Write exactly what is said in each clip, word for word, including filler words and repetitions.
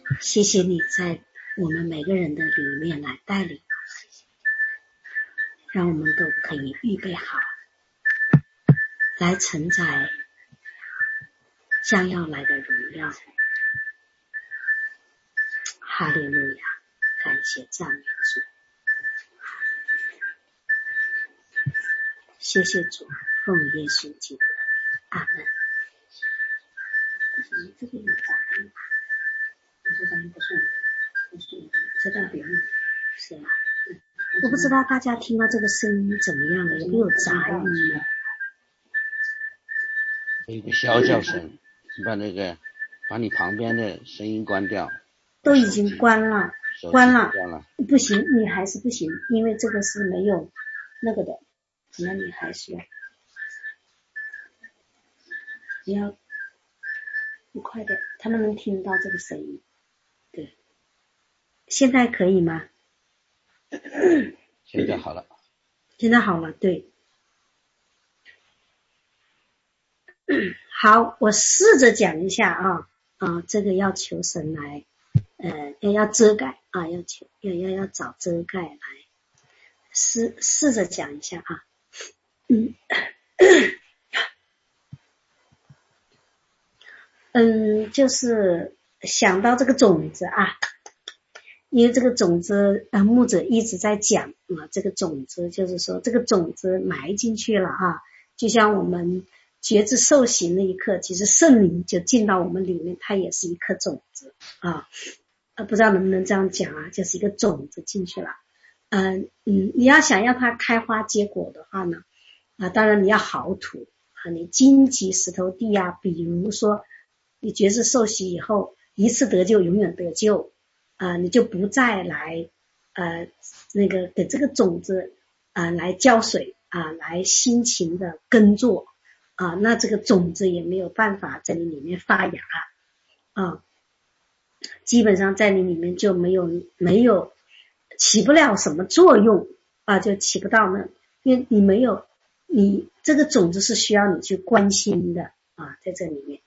谢谢你在我们每个人的里面来带领，让我们都可以预备好来承载将要来的荣耀。哈利路亚，感谢赞美主，谢谢主，奉耶稣基督，阿门。你这个有杂音，我说咱们不是不是这道别人是吧？我不知道大家听到这个声音怎么样了，有没有杂音呢？ 有一个小叫声，你把那个把你旁边的声音关掉。 都已经关了，关了， 关了， 不行，你还是不行，因为这个是没有那个的，那你还是要，你要你快点，他们能听到这个声音，对，现在可以吗？ 现在好了， 现在好了，对，好，我试着讲一下啊啊，这个要求神来。呃，要要遮盖啊，要求要要要找遮盖来试试着讲一下啊，嗯嗯，就是想到这个种子啊，因为这个种子呃牧者一直在讲啊，这个种子就是说这个种子埋进去了啊，就像我们觉知受洗那一刻，其实圣灵就进到我们里面，它也是一颗种子啊。呃，不知道能不能这样讲啊，就是一个种子进去了。嗯、呃、嗯，你要想要它开花结果的话呢，啊，当然你要好土啊，你荆棘石头地啊，比如说你觉知受洗以后，一次得救永远得救啊，你就不再来呃那个给这个种子啊来浇水啊，来辛勤的耕作啊，那这个种子也没有办法在你里面发芽啊。基本上在你里面就没有没有起不了什么作用啊，就起不到那，因为你没有你这个种子是需要你去关心的啊，在这里面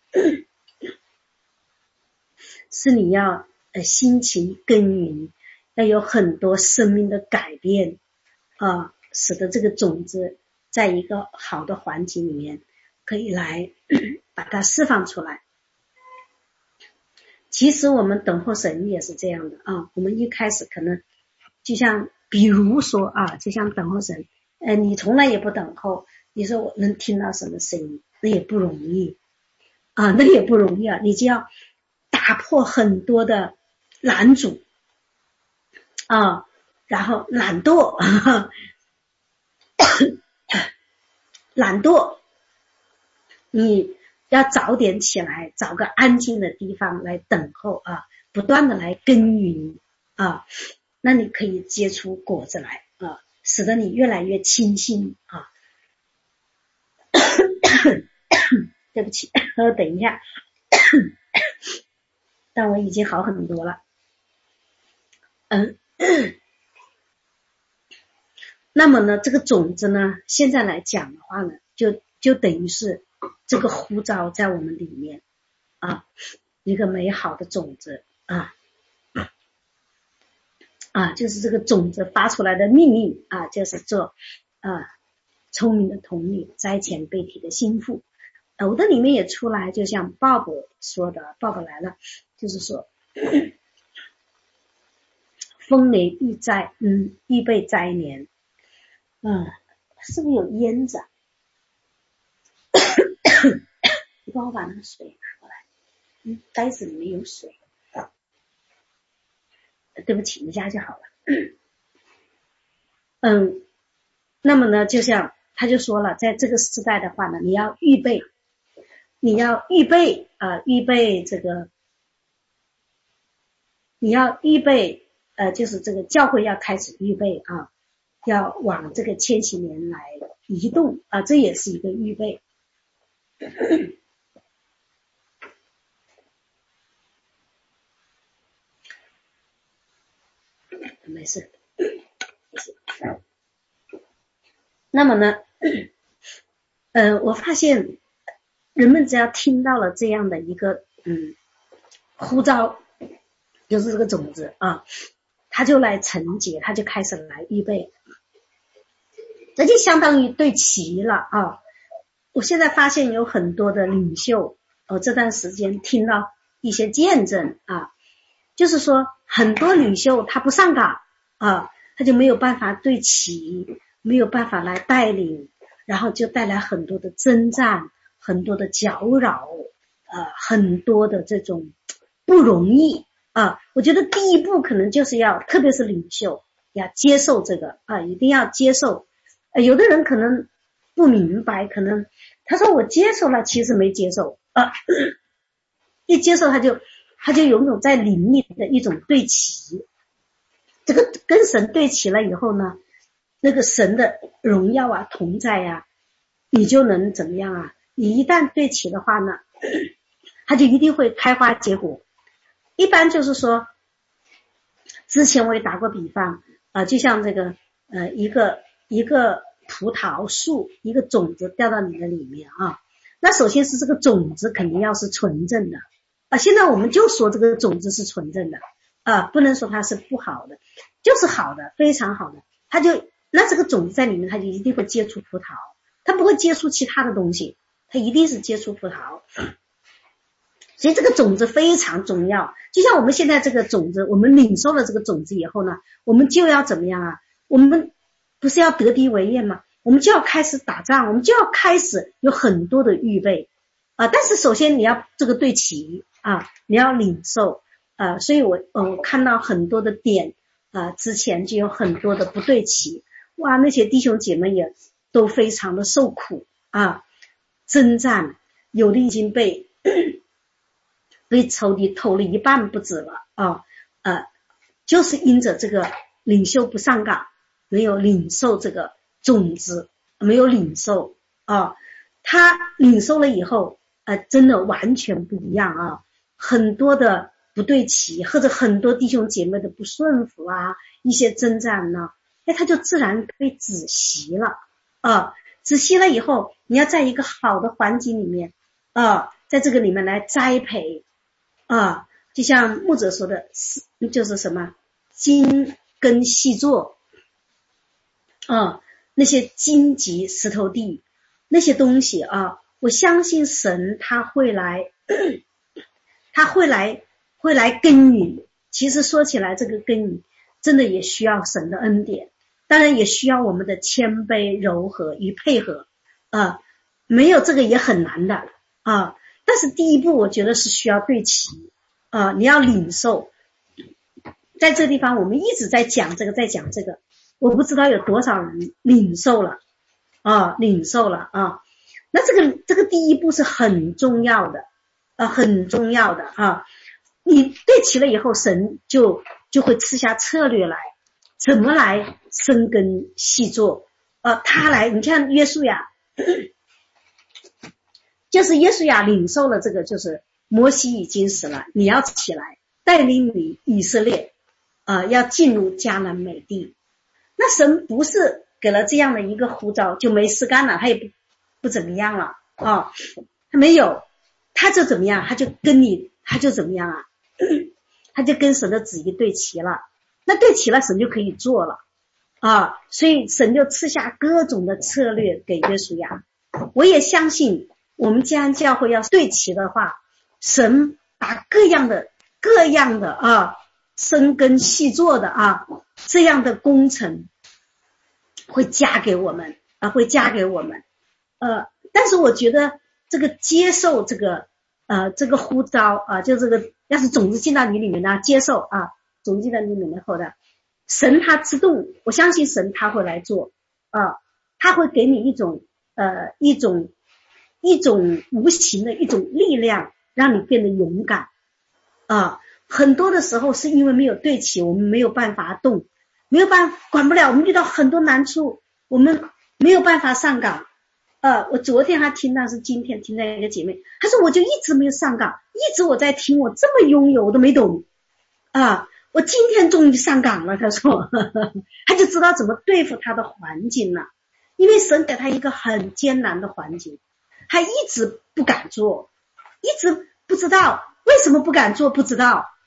是你要呃辛勤耕耘，要有很多生命的改变啊，使得这个种子在一个好的环境里面可以来把它释放出来。其实我们等候神也是这样的啊，我们一开始可能就像比如说啊，就像等候神，呃，你从来也不等候，你说我能听到什么声音，那也不容易啊，那也不容易啊，你就要打破很多的拦阻啊，然后懒惰懒惰，你要早点起来，找个安静的地方来等候啊，不断的来耕耘啊，那你可以结出果子来啊，使得你越来越清新啊。对不起，等一下，但我已经好很多了。嗯，那么呢，这个种子呢，现在来讲的话呢，就就等于是这个呼召在我们里面啊，一个美好的种子啊啊，就是这个种子发出来的命令啊，就是做啊聪明的童女，栽前辈体的心腹。呃，我的里面也出来，就像鲍勃说的，鲍勃来了，就是说风雷必灾，嗯，必备灾年。嗯，是不是有烟子啊？你帮我把那个水拿过来。嗯，袋子里面有水。对不起，你家就好了。嗯，那么呢，就像他就说了，在这个时代的话呢，你要预备，你要预备啊、呃，预备这个，你要预备呃，就是这个教会要开始预备啊，要往这个千禧年来移动啊，这也是一个预备。没事。那么呢，呃，我发现人们只要听到了这样的一个嗯呼召， 就是这个种子啊，他就来承接，他就开始来预备，这就相当于对齐了啊。我现在发现有很多的领袖，呃，这段时间听到一些见证啊，就是说很多领袖他不上岗啊，他就没有办法对齐，没有办法来带领，然后就带来很多的征战，很多的搅扰，呃，很多的这种不容易啊。我觉得第一步可能就是要，特别是领袖要接受这个啊，一定要接受。呃，有的人可能不明白，可能他说我接受了，其实没接受啊，一接受他就他就有种在灵里的一种对齐，这个跟神对齐了以后呢，那个神的荣耀啊同在啊，你就能怎么样啊？你一旦对齐的话呢，它就一定会开花结果。一般就是说，之前我也打过比方啊、呃，就像这个呃一个一个葡萄树，一个种子掉到你的里面啊，那首先是这个种子肯定要是纯正的啊。现在我们就说这个种子是纯正的啊，不能说它是不好的，就是好的，非常好的。它就那这个种子在里面，它就一定会结出葡萄，它不会接触其他的东西，它一定是接触葡萄。所以这个种子非常重要，就像我们现在这个种子，我们领受了这个种子以后呢，我们就要怎么样啊？我们不是要得敌为业吗？我们就要开始打仗，我们就要开始有很多的预备啊。但是首先你要这个对齐啊，你要领受啊。所以我呃我看到很多的点啊，之前就有很多的不对齐，哇，那些弟兄姐妹也都非常的受苦啊，征战，有的已经被被仇敌偷了一半不止了啊，呃，就是因着这个领袖不上岗，没有领受这个种子，没有领受啊，他领受了以后，呃，真的完全不一样啊，很多的不对齐，或者很多弟兄姐妹的不顺服啊，一些征战呢，哎，他就自然被止息了啊，止息了以后，你要在一个好的环境里面啊，在这个里面来栽培。啊，就像牧者说的，就是什么金根细作啊，那些荆棘石头地那些东西啊，我相信神他会来，他会来会来耕耘。其实说起来，这个耕耘真的也需要神的恩典，当然也需要我们的谦卑、柔和与配合啊，没有这个也很难的啊。但是第一步我觉得是需要对齐啊，你要领受。在这个地方我们一直在讲这个在讲这个，我不知道有多少人领受了啊，领受了啊。那这个这个第一步是很重要的啊，很重要的啊。你对齐了以后，神就就会赐下策略来，怎么来生根细作啊，他来，你看约书亚就是约书亚领受了这个，就是摩西已经死了，你要起来带领你以色列呃，要进入迦南美地。那神不是给了这样的一个呼召就没事干了，他也不不怎么样了啊，他没有，他就怎么样，他就跟你他就怎么样啊，他就跟神的旨意对齐了，那对齐了神就可以做了啊，所以神就赐下各种的策略给约书亚。我也相信我们迦南教会要对齐的话，神把各样的各样的啊生根细作的啊这样的工程会加给我们啊，会加给我们呃，但是我觉得这个接受这个呃这个呼召啊，就这个要是种子进到你里面呢，接受啊，种子进到你里面后的神他自动，我相信神他会来做啊，他会给你一种呃一种一种无形的一种力量，让你变得勇敢啊。很多的时候是因为没有对齐，我们没有办法动，没有办法管不了，我们遇到很多难处，我们没有办法上岗。呃，我昨天还听到，是今天听到一个姐妹，她说我就一直没有上岗，一直我在听，我这么拥有我都没懂啊，我今天终于上岗了，她说呵呵，她就知道怎么对付她的环境了，因为神给她一个很艰难的环境，她一直不敢做，一直不知道为什么不敢做，不知道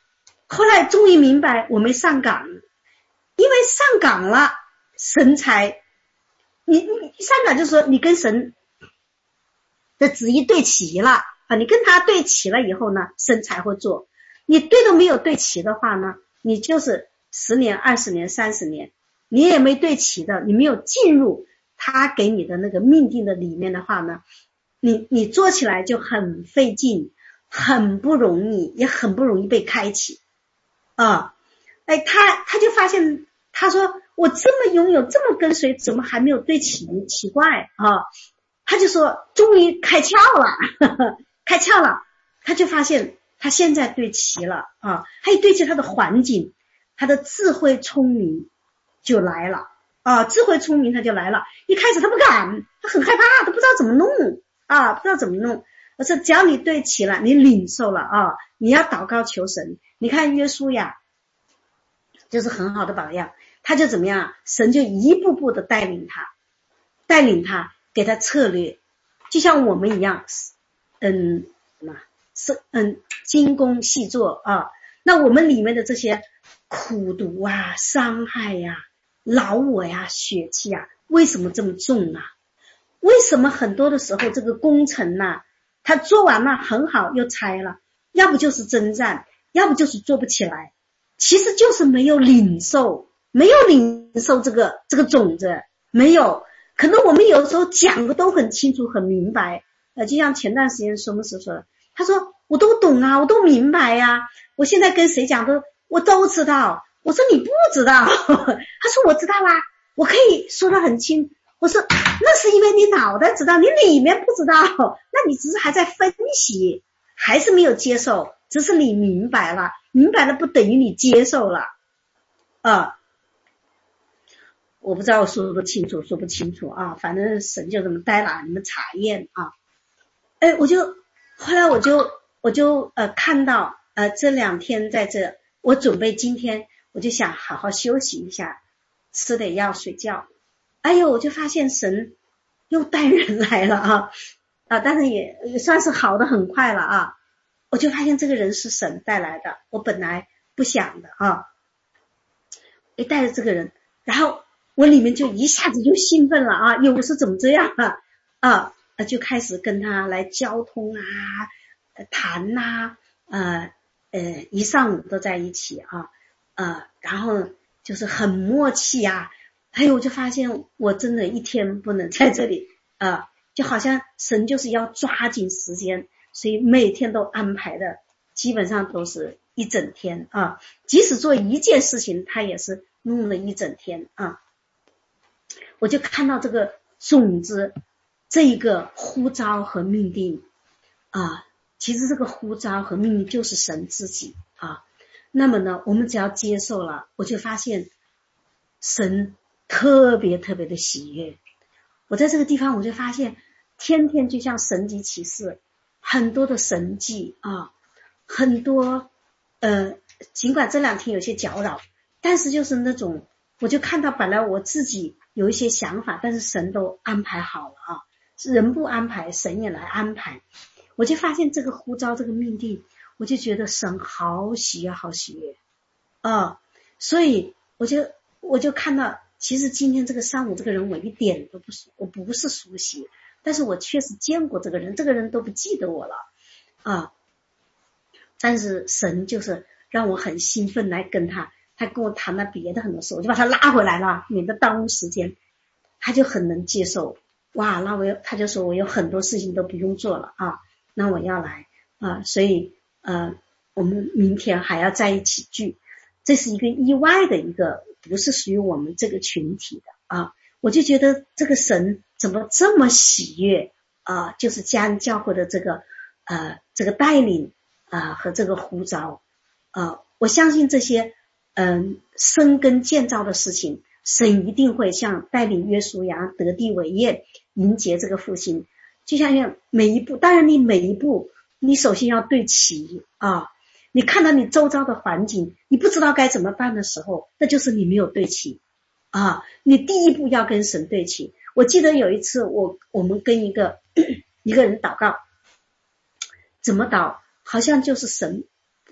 后来终于明白我没上岗，因为上岗了，神才，你你上岗就是说你跟神的旨意对齐了啊，你跟他对齐了以后呢，神才会做。你对都没有对齐的话呢，你就是十年、二十年、三十年，你也没对齐的，你没有进入他给你的那个命定的里面的话呢，你你做起来就很费劲，很不容易，也很不容易被开启啊。哎，他他就发现，他说我这么拥有，这么跟随，怎么还没有对齐？奇怪啊！他就说终于开窍了，呵呵开窍了，他就发现他现在对齐了啊，他一对齐他的环境，他的智慧聪明就来了啊，智慧聪明他就来了。一开始他不敢，他很害怕，他不知道怎么弄啊，不知道怎么弄。我说只要你对齐了，你领受了啊，你要祷告求神。你看约书亚就是很好的榜样，他就怎么样，神就一步步的带领他，带领他，给他策略，就像我们一样，嗯，什么是嗯精工细作啊。那我们里面的这些苦毒啊、伤害呀、啊、老我呀、血气呀，为什么这么重呢？为什么很多的时候这个工程呢、啊，他做完了很好又拆了，要不就是征战，要不就是做不起来，其实就是没有领受，没有领受这个这个种子，没有。可能我们有时候讲的都很清楚很明白，呃，就像前段时间说牧师说的，他说我都懂啊，我都明白呀、啊，我现在跟谁讲都我都知道。我说你不知道，他说我知道啦，我可以说得很清。我说那是因为你脑袋知道，你里面不知道，那你只是还在分析，还是没有接受，只是你明白了，明白了不等于你接受了啊。我不知道我说不清楚，说不清楚啊，反正神就这么带了，你们查验啊。哎，我就后来我就我就呃看到呃这两天在这，我准备今天我就想好好休息一下，吃点药睡觉。哎呦，我就发现神又带人来了啊啊，但是也也算是好的很快了啊。我就发现这个人是神带来的，我本来不想的啊，一带着这个人，然后我里面就一下子就兴奋了啊！哟，我说怎么这样啊？啊，就开始跟他来交通啊，谈呐、啊，呃呃，一上午都在一起啊，呃，然后就是很默契啊。还有，我就发现我真的一天不能在这里啊，就好像神就是要抓紧时间，所以每天都安排的基本上都是一整天啊，即使做一件事情，他也是弄了一整天啊。我就看到这个种子，这一个呼召和命定啊，其实这个呼召和命定就是神自己啊。那么呢，我们只要接受了，我就发现神特别特别的喜悦。我在这个地方，我就发现天天就像神迹启示，很多的神迹啊，很多呃，尽管这两天有些搅扰，但是就是那种，我就看到本来我自己有一些想法，但是神都安排好了啊，人不安排，神也来安排。我就发现这个呼召，这个命定，我就觉得神好喜悦，好喜悦啊！所以我就我就看到，其实今天这个上午这个人我一点都不熟，我不是熟悉，但是我确实见过这个人，这个人都不记得我了啊！但是神就是让我很兴奋来跟他。他跟我谈了别的很多事，我就把他拉回来了，免得耽误时间。他就很能接受，哇，那我有，他就说我有很多事情都不用做了啊，那我要来啊，所以呃，我们明天还要在一起聚，这是一个意外的一个，不是属于我们这个群体的啊。我就觉得这个神怎么这么喜悦啊，就是家人教会的这个呃这个带领啊和这个呼召啊，我相信这些。嗯，生根建造的事情，神一定会像带领约书亚得地为业，迎接这个复兴。就像每一步，当然你每一步，你首先要对齐啊。你看到你周遭的环境，你不知道该怎么办的时候，那就是你没有对齐啊。你第一步要跟神对齐。我记得有一次我我们跟一个一个人祷告，怎么祷？好像就是神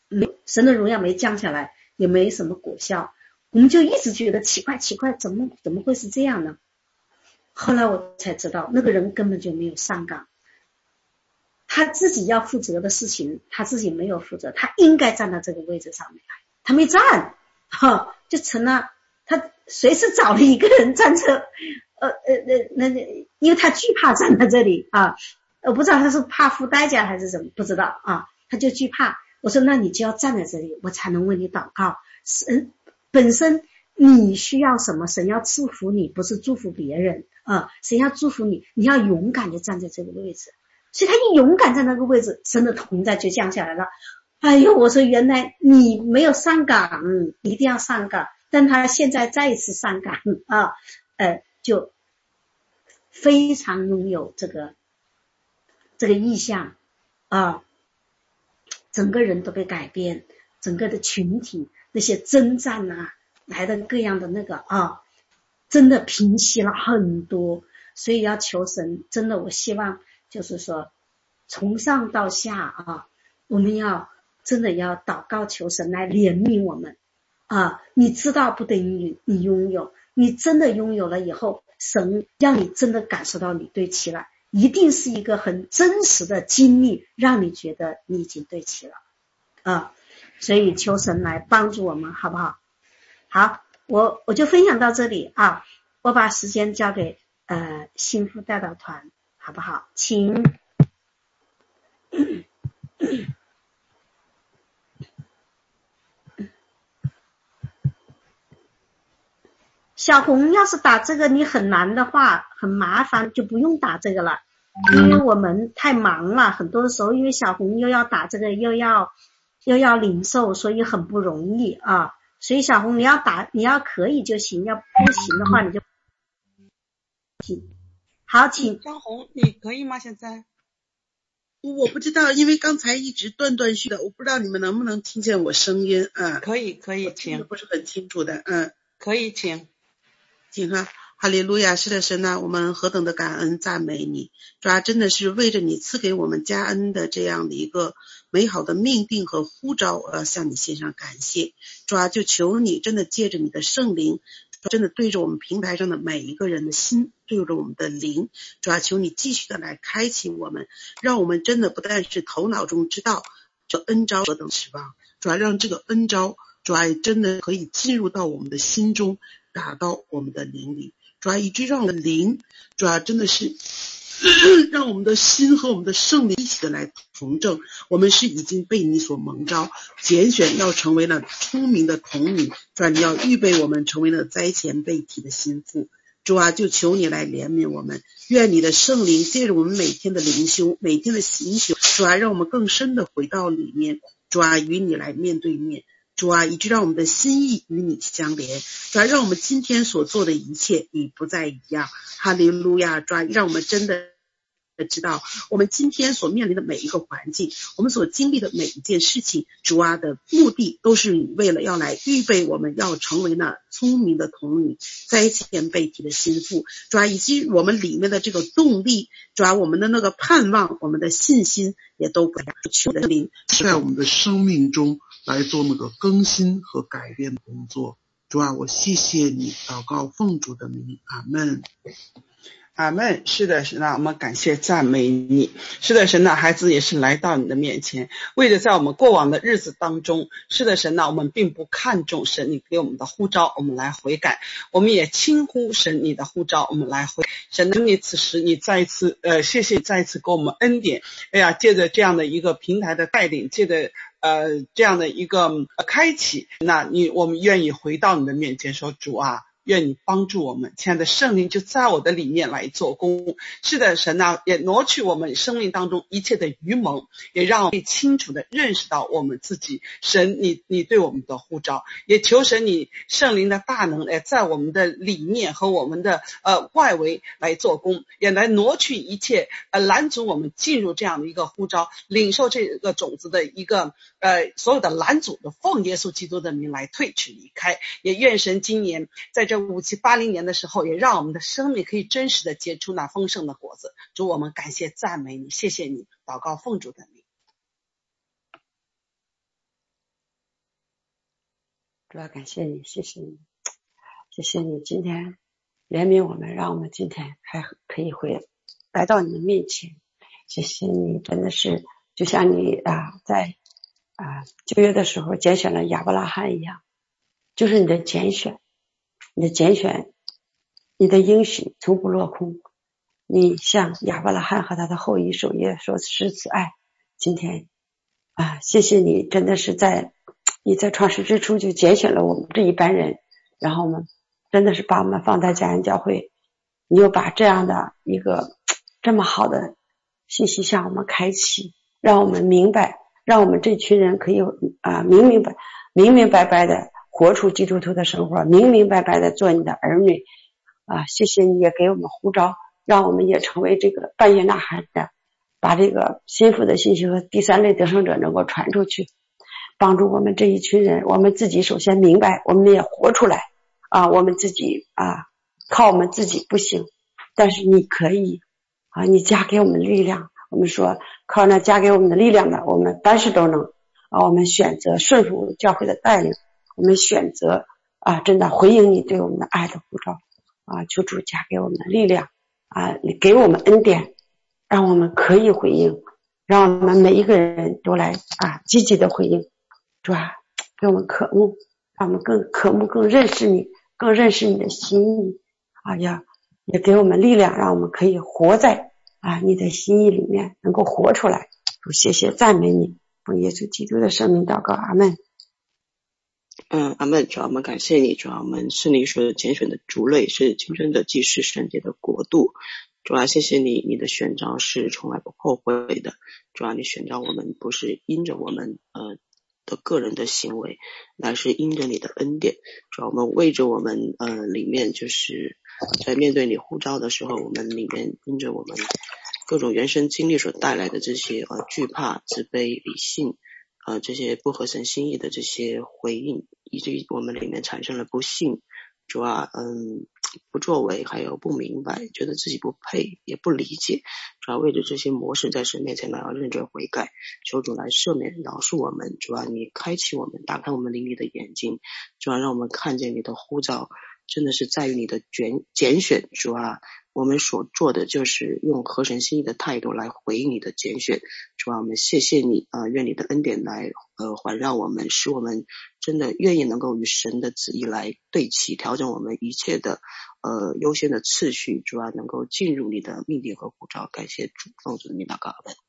没神的荣耀没降下来，也没什么果效，我们就一直觉得奇怪奇怪，怎么怎么会是这样呢？后来我才知道，那个人根本就没有上岗，他自己要负责的事情他自己没有负责，他应该站到这个位置上面来，他没站，哈，就成了他随时找了一个人站这，呃呃呃，那因为他惧怕站在这里啊，我不知道他是怕付代价还是什么，不知道啊，他就惧怕。我说那你就要站在这里，我才能为你祷告。神本身你需要什么，神要祝福你，不是祝福别人啊，神要祝福你，你要勇敢的站在这个位置。所以他一勇敢在那个位置，神的同在就降下来了。哎呦，我说原来你没有上岗，一定要上岗，但他现在再一次上岗啊，呃，就非常拥有这个这个意向啊，整个人都被改变，整个的群体那些征战啊，来的各样的那个啊，真的平息了很多。所以要求神，真的我希望就是说从上到下啊，我们要真的要祷告求神来怜悯我们啊！你知道不等于你拥有，你真的拥有了以后，神让你真的感受到你对齐了，一定是一个很真实的经历，让你觉得你已经对齐了啊！所以求神来帮助我们，好不好？好，我我就分享到这里啊，我把时间交给呃幸福代祷团，好不好？请。小红，要是打这个你很难的话，很麻烦，就不用打这个了，因为我们太忙了，很多的时候因为小红又要打这个，又要又要领受，所以很不容易啊。所以小红你要打，你要可以就行，要不行的话你就请。好，请张红，你可以吗？现在我不知道，因为刚才一直断断续的，我不知道你们能不能听见我声音。嗯， 可以，可以，请。 不是很清楚的。嗯， 可以，请。 请哈，哈利路亚！是的，神啊，我们何等的感恩赞美你，主要真的是为着你赐给我们加恩的这样的一个美好的命定和呼召，我要向你献上感谢。主要就求你真的借着你的圣灵，真的对着我们平台上的每一个人的心，对着我们的灵，主要求你继续的来开启我们，让我们真的不但是头脑中知道这恩召何等指望，主要让这个恩召主要真的可以进入到我们的心中，打到我们的灵里，主要以致让我们的灵主要真的是让我们的心和我们的圣灵一起的来同正，我们是已经被你所蒙召拣选，要成为了聪明的童女，主要你要预备我们成为了灾前被提的心腹。主啊，就求你来怜悯我们，愿你的圣灵借着我们每天的灵修，每天的行修，主啊，让我们更深的回到里面，主啊，与你来面对面，主啊，以致让我们的心意与你相连，主啊，让我们今天所做的一切已不再一样。哈利路亚！主啊，让我们真的知道我们今天所面临的每一个环境，我们所经历的每一件事情，主啊的目的都是为了要来预备我们要成为那聪明的童女，灾前被提的心腹，主啊，以及我们里面的这个动力，主啊，我们的那个盼望，我们的信心也都不要求的灵在我们的生命中来做那个更新和改变的工作。主啊，我谢谢你，祷告奉主的名，阿们。 阿们。是的，神啊，我们感谢赞美你。是的，神啊，孩子也是来到你的面前，为了在我们过往的日子当中，是的，神啊，我们并不看重神你给我们的呼召，我们来悔改，我们也轻忽神你的呼召，我们来悔。神啊，你此时你再一次呃，谢谢再一次给我们恩典。哎呀，借着这样的一个平台的带领，借着呃这样的一个、呃、开启，那你我们愿意回到你的面前说，主啊，愿你帮助我们，亲爱的圣灵就在我的里面来做工。是的，神啊，也挪去我们生命当中一切的愚蒙，也让我们清楚的认识到我们自己，神你你对我们的呼召，也求神你圣灵的大能来在我们的里面和我们的呃外围来做工，也来挪去一切呃拦阻我们进入这样的一个呼召，领受这个种子的一个呃所有的拦阻的，奉耶稣基督的名来退去离开。也愿神今年在这五七八零年的时候，也让我们的生命可以真实的结出那丰盛的果子。主，我们感谢赞美你，谢谢你，祷告奉主的名。 主要感谢你，谢谢你，谢谢你今天怜悯我们，让我们今天还可以回来到你的面前。谢谢你，真的是就像你啊在啊旧约的时候拣选了亚伯拉罕一样，就是你的拣选，你的拣选，你的应许从不落空。你向亚伯拉罕和他的后裔守约，说是此爱。今天啊，谢谢你，真的是在你在创世之初就拣选了我们这一班人，然后我们真的是把我们放在家人教会，你又把这样的一个这么好的信息向我们开启，让我们明白，让我们这群人可以啊明明白明明白白的活出基督徒的生活，明明白白的做你的儿女啊！谢谢你也给我们呼召，让我们也成为这个半夜呐喊的，把这个心腹的信息和第三类得胜者能够传出去，帮助我们这一群人。我们自己首先明白，我们也活出来啊！我们自己啊，靠我们自己不行，但是你可以啊！你加给我们力量。我们说靠那加给我们的力量的，我们凡事都能啊！我们选择顺服教会的带领，我们选择啊，真的回应你对我们的爱的呼召啊！求主加给我们的力量啊，你给我们恩典，让我们可以回应，让我们每一个人都来啊积极的回应，主啊，给我们渴慕，让我们更渴慕，更认识你，更认识你的心意啊！呀，也给我们力量，让我们可以活在啊你的心意里面，能够活出来。主，谢谢赞美你，奉耶稣基督的圣名祷告，阿们。 嗯，阿们。主要我们感谢你，主要我们是你所拣选的族类，是今生的祭司，圣洁的国度。主要谢谢你，你的选召是从来不后悔的。主要你选召我们不是因着我们呃的个人的行为，乃是因着你的恩典。主要我们为着我们呃里面就是在面对你呼召的时候，我们里面因着我们各种原生经历所带来的这些呃惧怕、自卑、理性呃这些不合神心意的这些回应，以至于我们里面产生了不幸。主啊，嗯，不作为，还有不明白，觉得自己不配，也不理解。主要为着这些模式在神面前来要认真悔改，求主来赦免饶恕我们。主啊，你开启我们，打开我们灵里的眼睛，主啊，让我们看见你的呼召真的是在于你的拣拣选。主啊，我们所做的就是用合神心意的态度来回应你的拣选。主啊，我们谢谢你啊、呃，愿你的恩典来呃环绕我们，使我们真的愿意能够与神的旨意来对齐，调整我们一切的呃优先的次序。主啊，能够进入你的命令和呼召。感谢主，奉主的名祷告，阿们。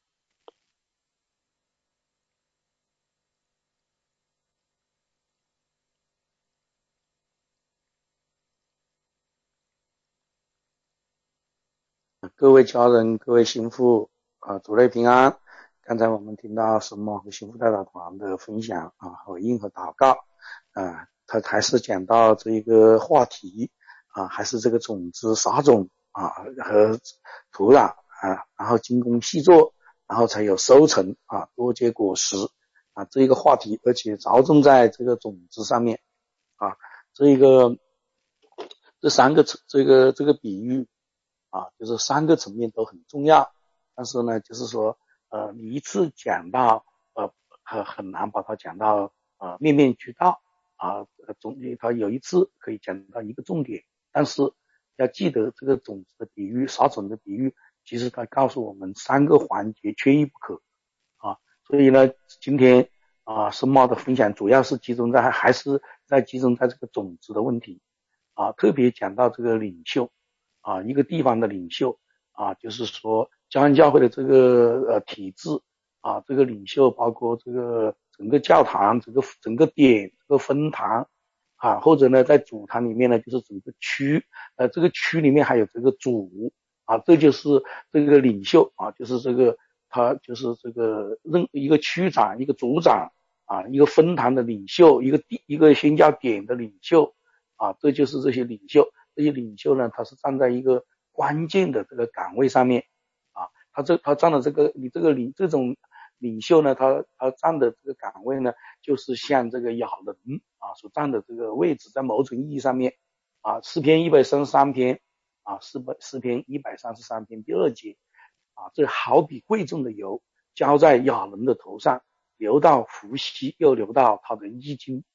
各位家人，各位心腹啊，主内平安。刚才我们听到神牧和心腹代表团的分享啊，回应和祷告啊，他还是讲到这一个话题啊，还是这个种子撒种啊和土壤啊，然后精工细作，然后才有收成啊，多结果实啊，这一个话题，而且着重在这个种子上面啊，这一个这三个这个这个比喻啊，就是三个层面都很重要，但是呢，就是说，呃，你一次讲到，呃，很很难把它讲到，呃，面面俱到啊，总它有一次可以讲到一个重点，但是要记得这个种子的比喻，撒种的比喻，其实它告诉我们三个环节缺一不可啊，所以呢，今天啊，申茂的分享主要是集中在还是在集中在这个种子的问题啊，特别讲到这个领袖。啊，一个地方的领袖啊，就是说教会教会的这个呃体制啊，这个领袖包括这个整个教堂、整个整个点、这个分堂啊，或者呢在主堂里面呢就是整个区，呃这个区里面还有这个主啊，这就是这个领袖啊，就是这个他就是这个任一个区长、一个组长啊，一个分堂的领袖，一个地一个宣教点的领袖啊，这就是这些领袖。这些领袖呢，他是站在一个关键的这个岗位上面啊，他这他站的这个你这个领这种领袖呢，他他站的这个岗位呢，就是像这个亚伦啊所站的这个位置，在某种意义上面啊，诗篇一百三十三篇啊，诗诗篇一百三十三篇第二节啊，这好比贵重的油浇在亚伦的头上，流到伏羲，又流到他的衣襟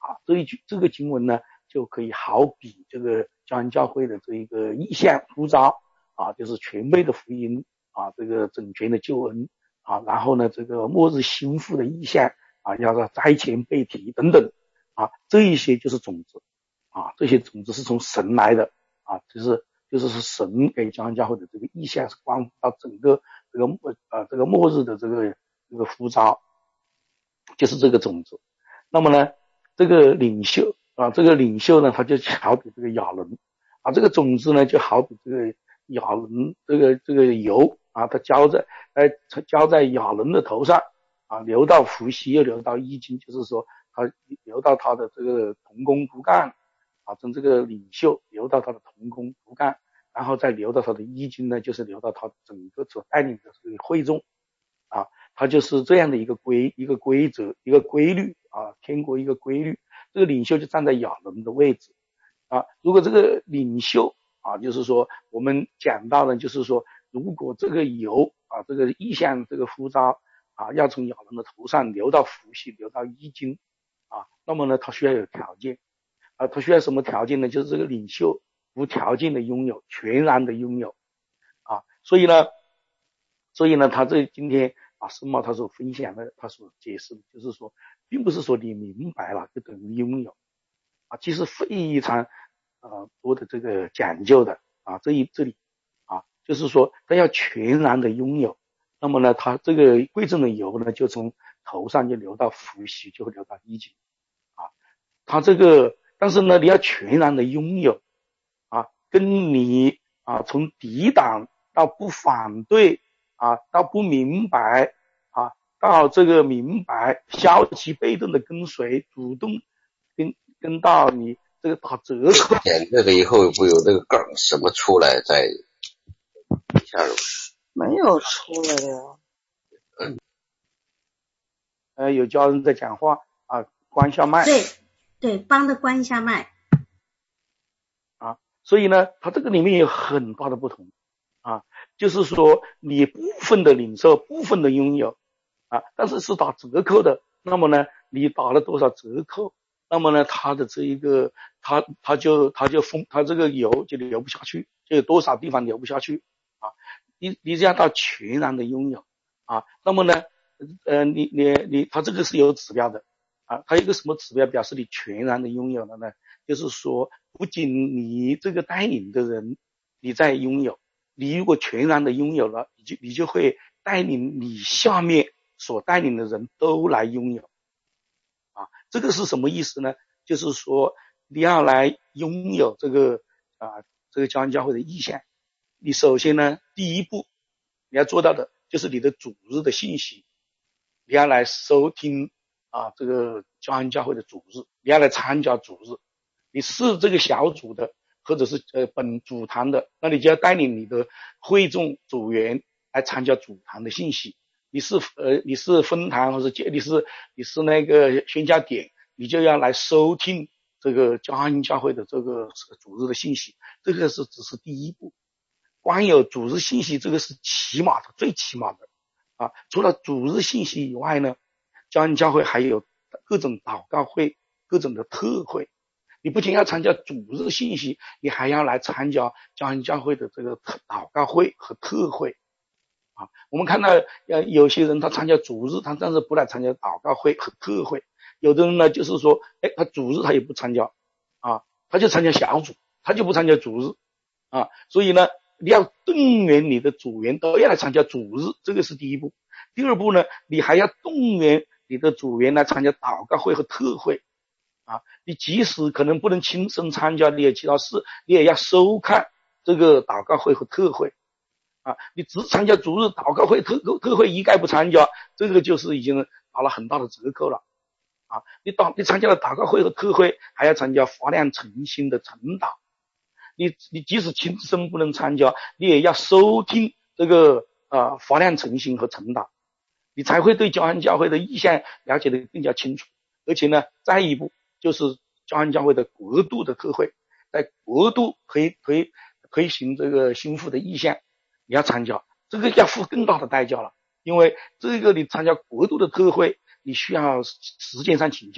啊，这一句这个经文呢，就可以好比这个教安教会的这一个意向呼召啊，就是全备的福音啊，这个整全的救恩啊，然后呢，这个末日心腹的意向啊，要说灾前被提等等啊，这一些就是种子啊，这些种子是从神来的啊，就是就是是神给教安教会的这个意向是关乎到整个这个末呃这个末日的这个这个呼召，就是这个种子。那么呢，这个领袖啊，这个领袖呢，他就好比这个亚伦啊，这个种子呢，就好比这个亚伦这个这个油啊，它浇在呃浇在亚伦的头上啊，流到伏羲，又流到衣襟，就是说他流到他的这个同工骨干啊，从这个领袖流到他的同工骨干，然后再流到他的衣襟呢，就是流到他整个所带领的这个会众啊，它就是这样的一个规一个规则一个规律啊，天国一个规律。这个领袖就站在亚伦的位置啊。如果这个领袖啊，就是说我们讲到了，就是说如果这个油啊，这个意象这个呼召啊，要从亚伦的头上流到伏羲，流到衣襟啊，那么呢，他需要有条件啊，他需要什么条件呢？就是这个领袖无条件的拥有，全然的拥有啊。所以呢，所以呢，他这今天啊，申茂他所分享的，他所解释的，就是说，并不是说你明白了就等于拥有啊，其实非常呃多的这个讲究的啊，这一这里啊，就是说他要全然的拥有，那么呢，他这个贵重的油呢，就从头上就流到伏羲，就会流到衣襟啊，他这个，但是呢，你要全然的拥有啊，跟你啊从抵挡到不反对啊，到不明白啊，到这个明白，消极被动的跟随，主动跟跟到你这个打折扣。 点这个以后会有那个梗什么出来再一下没有出来的呀。 嗯，呃，有家人在讲话啊，关一下麦。 对对，帮着关一下麦。 啊，所以呢，它这个里面有很大的不同。啊，就是说你部分的领受，部分的拥有啊，但是是打折扣的，那么呢，你打了多少折扣，那么呢，它的这一个，它它就它就封，它这个油就流不下去，就有多少地方流不下去啊，你你这样到全然的拥有啊，那么呢，呃，你你你，它这个是有指标的啊，它有一个什么指标表示你全然的拥有了呢？就是说，不仅你这个带领的人你在拥有。你如果全然的拥有了，你就你就会带领你下面所带领的人都来拥有啊，这个是什么意思呢？就是说你要来拥有这个啊这个教安教会的意向，你首先呢第一步你要做到的就是你的主日的信息，你要来收听啊这个教安教会的主日，你要来参加主日，你是这个小组的或者是呃本主堂的，那你就要带领你的会众组员来参加主堂的信息。你是呃你是分堂或者你是你是那个宣教点，你就要来收听这个教安教会的这个主日的信息。这个是只是第一步，光有主日信息这个是起码的最起码的啊。除了主日信息以外呢，教安教会还有各种祷告会，各种的特会。你不仅要参加主日信息，你还要来参加教安教会的这个祷告会和特会啊。我们看到呃有些人他参加主日，他但是不来参加祷告会和特会。有的人呢就是说，哎，他主日他也不参加啊，他就参加小组，他就不参加主日啊。所以呢，你要动员你的组员都要来参加主日，这个是第一步。第二步呢，你还要动员你的组员来参加祷告会和特会。啊，你即使可能不能亲身参加，你也其他事，你也要收看这个祷告会和特会啊。你只参加主日祷告会、特特会一概不参加，这个就是已经打了很大的折扣了啊。你祷你参加了祷告会和特会，还要参加发亮诚心的晨祷。你你即使亲身不能参加，你也要收听这个啊发亮诚心和晨祷，你才会对教安教会的意向了解得更加清楚。而且呢，再一步。就是教安教会的国度的特会，在国度推推推行这个心腹的意向，你要参加，这个要付更大的代价了。因为这个你参加国度的特会，你需要时间上请教，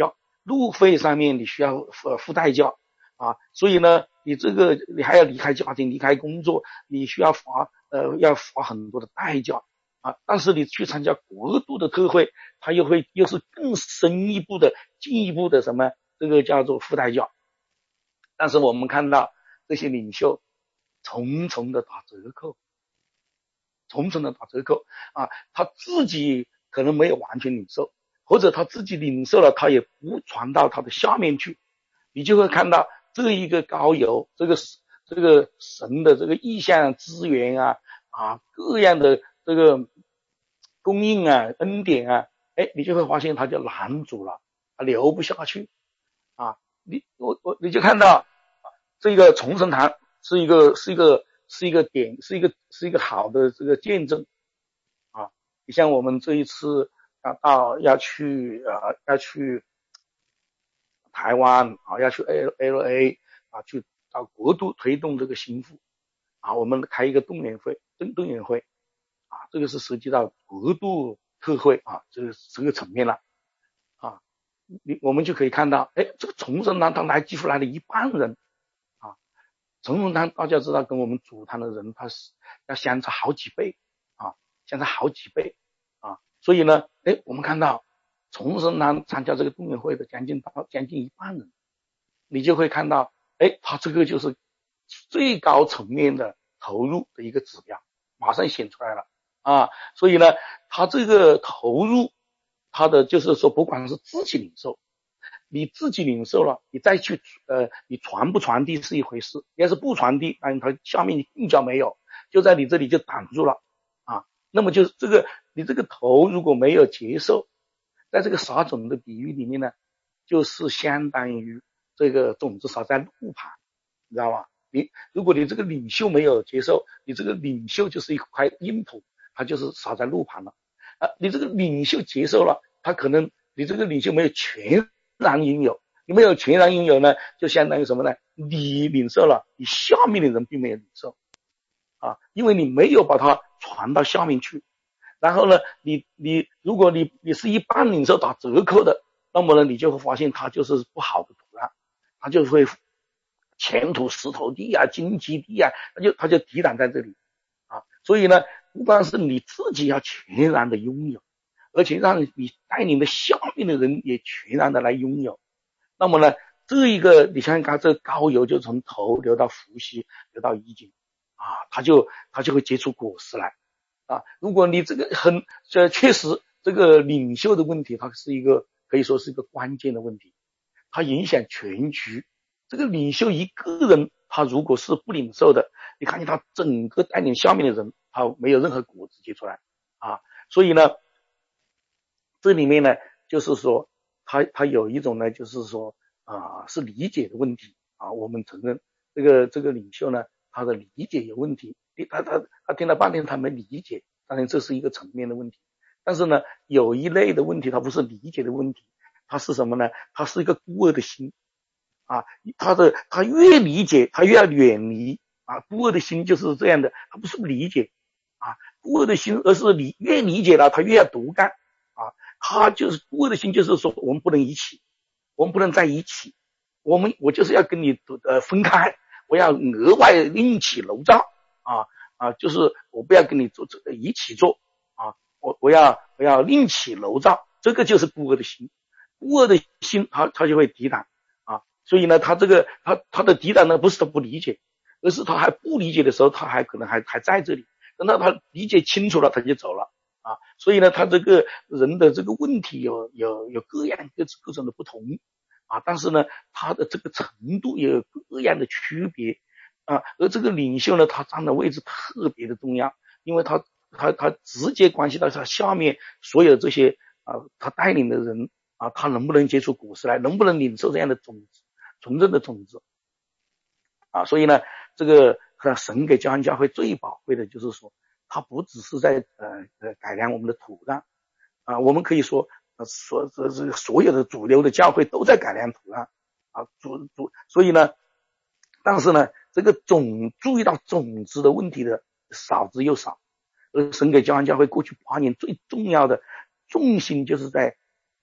路费上面你需要付付代价啊，所以呢，你这个你还要离开家庭，离开工作，你需要花呃要花很多的代价啊。但是你去参加国度的特会，它又会又是更深一步的、进一步的什么，这个叫做付代价。但是我们看到这些领袖重重的打折扣，重重的打折扣啊，他自己可能没有完全领受，或者他自己领受了，他也不传到他的下面去，你就会看到这一个膏油，这个这个神的这个意象资源啊啊各样的这个供应啊恩典啊，哎，你就会发现他就拦阻了，他流不下去啊，你我我你就看到这个重生堂是一个是一个是一个点是一个是一个好的这个见证啊，你像我们这一次啊到要去啊要去台湾啊，要去 L A 啊，去到国度推动这个心腹啊，我们开一个动员会，动动员会啊，这个是涉及到国度特会啊，这个这个层面了啊，你我们就可以看到，哎，这个重生堂他来几乎来了一半人啊，重生堂大家知道跟我们主堂的人他是要相差好几倍啊，相差好几倍啊，所以呢，哎，我们看到重生堂参加这个动员会的将近到将近一半人，你就会看到，哎，他这个就是最高层面的投入的一个指标，马上显出来了啊！所以呢，他这个投入，他的就是说，不管是自己领受，你自己领受了，你再去呃，你传不传递是一回事，要是不传递，那他下面更加没有，就在你这里就挡住了啊。那么就是这个你这个头如果没有接受，在这个撒种的比喻里面呢，就是相当于这个种子撒在路旁，你知道吗？你如果你这个领袖没有接受，你这个领袖就是一块硬土，它就是撒在路旁了。啊，你这个领袖接受了，他可能你这个领袖没有全然拥有，你没有全然拥有呢，就相当于什么呢？你领受了，你下面的人并没有领受啊，因为你没有把它传到下面去。然后呢，你你如果你你是一般领受打折扣的，那么呢，你就会发现它就是不好的土壤，它就会前土石头地啊、荆棘地啊，它就它就抵挡在这里啊。所以呢，不光是你自己要全然的拥有，而且让你带领的下面的人也全然的来拥有。那么呢，这一个你想想看，这个膏油就从头流到腹息，流到衣襟啊，它就它就会结出果实来。啊，如果你这个很这确实这个领袖的问题，它是一个可以说是一个关键的问题，它影响全局。这个领袖一个人，他如果是不领受的，你看见他整个带领下面的人，他没有任何果子结出来啊。所以呢，这里面呢，就是说他他有一种呢，就是说啊是理解的问题啊。我们承认这个这个领袖呢，他的理解有问题。他他他听了半天他没理解，当然这是一个层面的问题。但是呢，有一类的问题，它不是理解的问题，它是什么呢？它是一个孤恶的心啊，他的他越理解，他越要远离啊。孤恶的心就是这样的，他不是不理解啊，孤恶的心，而是理越理解了，他越要独干啊。他就是孤恶的心，就是说我们不能一起，我们不能在一起，我们我就是要跟你呃分开，我要额外另起炉灶。啊啊，就是我不要跟你做这个一起做啊，我我要我要另起炉灶，这个就是孤恶的心，孤恶的心他他就会抵挡啊，所以呢，他这个他他的抵挡呢，不是他不理解，而是他还不理解的时候，他还可能还还在这里，等到他理解清楚了，他就走了啊，所以呢，他这个人的这个问题有有有各样各各种的不同啊，但是呢，他的这个程度也有各样的区别。啊，而这个领袖呢，他站的位置特别的重要，因为他他他直接关系到他下面所有这些啊，他带领的人啊，他能不能结出果实来，能不能领受这样的种子，纯正的种子啊，所以呢，这个神给教会教会最宝贵的就是说，他不只是在呃呃改良我们的土壤啊，我们可以说呃所这这所有的主流的教会都在改良土壤啊，主主，所以呢，但是呢。这个种注意到种子的问题的少之又少，而神给教会教会过去八年最重要的重心就是在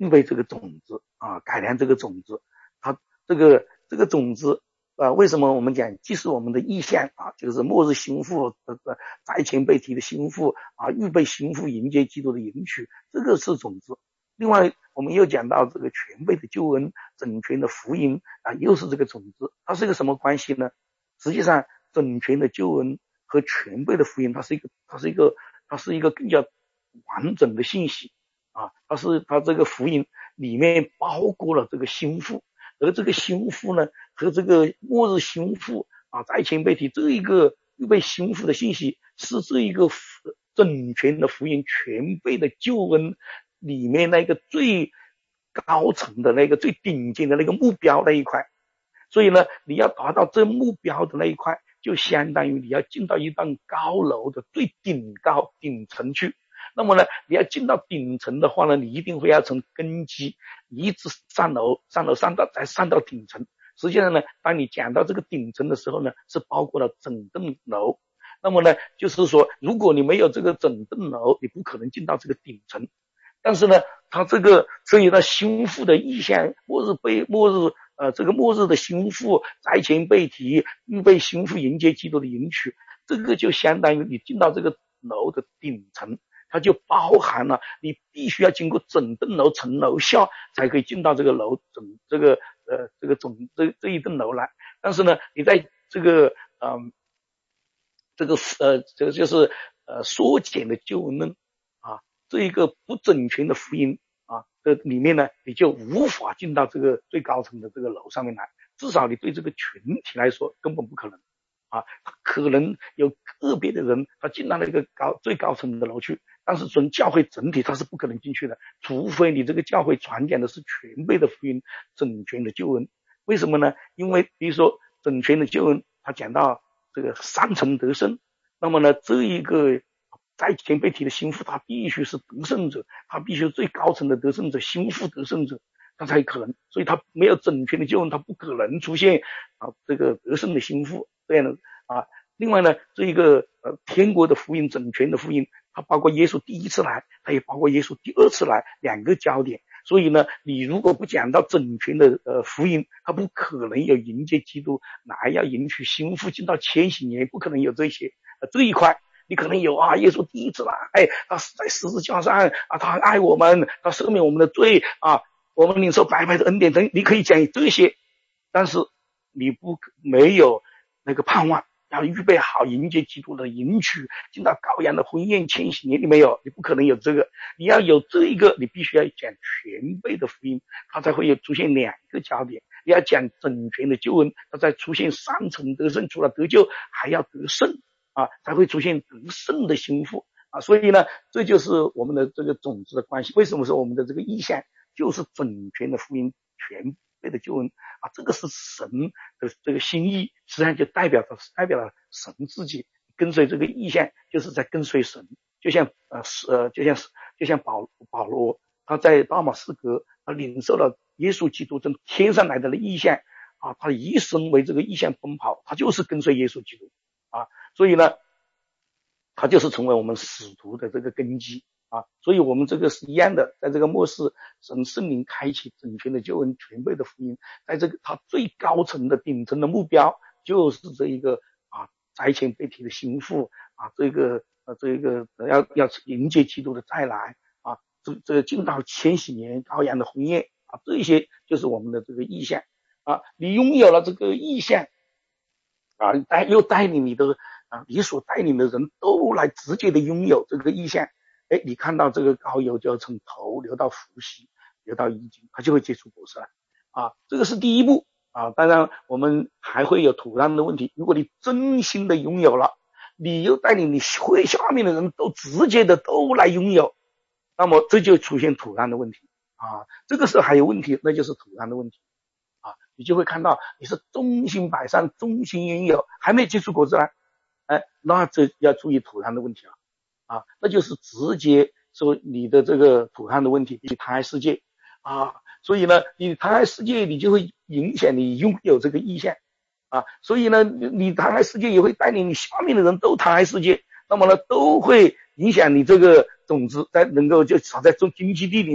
预备这个种子啊，改良这个种子。它这个这个种子啊，为什么我们讲既是我们的意象啊，就是末日心腹这个在前被提的心腹啊，预备心腹迎接基督的迎娶，这个是种子。另外我们又讲到这个全备的救恩，整全的福音啊，又是这个种子。它是一个什么关系呢？实际上整全的救恩和全备的福音，它是一个它是一个它是一个更加完整的信息啊，它是它这个福音里面包括了这个心腹，而这个心腹呢和这个末日心腹啊，在前被提这一个预备心腹的信息，是这一个整全的福音全备的救恩里面那个最高层的那个最顶尖的那个目标那一块。所以呢，你要达到这目标的那一块，就相当于你要进到一栋高楼的最顶高顶层去。那么呢，你要进到顶层的话呢，你一定会要从根基一直上楼，上楼上到再上到顶层。实际上呢，当你讲到这个顶层的时候呢，是包括了整栋楼。那么呢，就是说，如果你没有这个整栋楼，你不可能进到这个顶层。但是呢，它这个所以呢，心腹的意象，末日被末日呃这个末日的心腹在前被提，预备心腹迎接基督的迎娶，这个就相当于你进到这个楼的顶层。它就包含了你必须要经过整栋楼层楼下才可以进到这个楼整这个呃这个总这这一栋楼来。但是呢，你在这个嗯、呃、这个呃这个就是呃缩减的救恩论啊，这一个不整全的福音啊这里面呢，你就无法进到这个最高层的这个楼上面来，至少你对这个群体来说根本不可能。啊，可能有个别的人他进到那个高最高层的楼去，但是从教会整体他是不可能进去的，除非你这个教会传讲的是全备的福音，整全的救恩。为什么呢？因为比如说整全的救恩，他讲到这个三层得胜，那么呢，这一个在前被提的心腹，他必须是得胜者，他必须是最高层的得胜者，心腹得胜者，他才可能。所以他没有整全的救恩，他不可能出现啊这个得胜的心腹。这样的啊，另外呢，这一个呃天国的福音，整全的福音，它包括耶稣第一次来，它也包括耶稣第二次来，两个焦点。所以呢，你如果不讲到整全的呃福音，它不可能有迎接基督来要迎娶心腹进到千禧年，不可能有这些呃这一块。你可能有啊，耶稣第一次来，哎，他在十字架上啊，他爱我们，他赦免我们的罪啊，我们领受白白的恩典，你可以讲这些，但是你不没有那个盼望，要预备好迎接基督的迎娶，进到羔羊的婚宴千禧年，你没有，你不可能有这个。你要有这一个，你必须要讲全备的福音，它才会有出现两个焦点。你要讲整全的救恩，它才出现三层得胜，除了得救还要得胜啊，才会出现得胜的心腹啊。所以呢，这就是我们的这个种子的关系。为什么说我们的这个意象就是整全的福音，全的救恩啊，这个是神的这个心意，实际上就代表着代表了神自己，跟随这个意象就是在跟随神。就像呃呃就像就像保保罗他在大马士革，他领受了耶稣基督从天上来的意象啊，他一生为这个意象奔跑，他就是跟随耶稣基督啊，所以呢，他就是成为我们使徒的这个根基。啊，所以我们这个是一样的，在这个末世，神圣灵开启整全的救恩，全备的福音，在这个他最高层的顶层的目标，就是这一个啊，在前被提的心腹啊，这个呃这个要要迎接基督的再来啊，这这进到千禧年羔羊的婚宴啊，这一些就是我们的这个意象啊，你拥有了这个意象啊，带又带领你的啊，你所带领的人都来直接的拥有这个意象。哎，你看到这个膏油就要从头流到腹息，流到衣襟，它就会结出果实来啊。这个是第一步啊。当然，我们还会有土壤的问题。如果你真心的拥有了，你又带领你会下面的人都直接的都来拥有，那么这就出现土壤的问题啊。这个时候还有问题，那就是土壤的问题啊。你就会看到你是忠心摆上，忠心拥有，还没结出果子来，哎，那这要注意土壤的问题了。啊，那就是直接说你的这个土壤的问题，你胎世界啊，所以呢，你胎世界你就会影响你拥有这个意象啊，所以呢，你胎世界也会带领你下面的人都胎世界，那么呢，都会影响你这个种子在能够就撒在中经济地里面，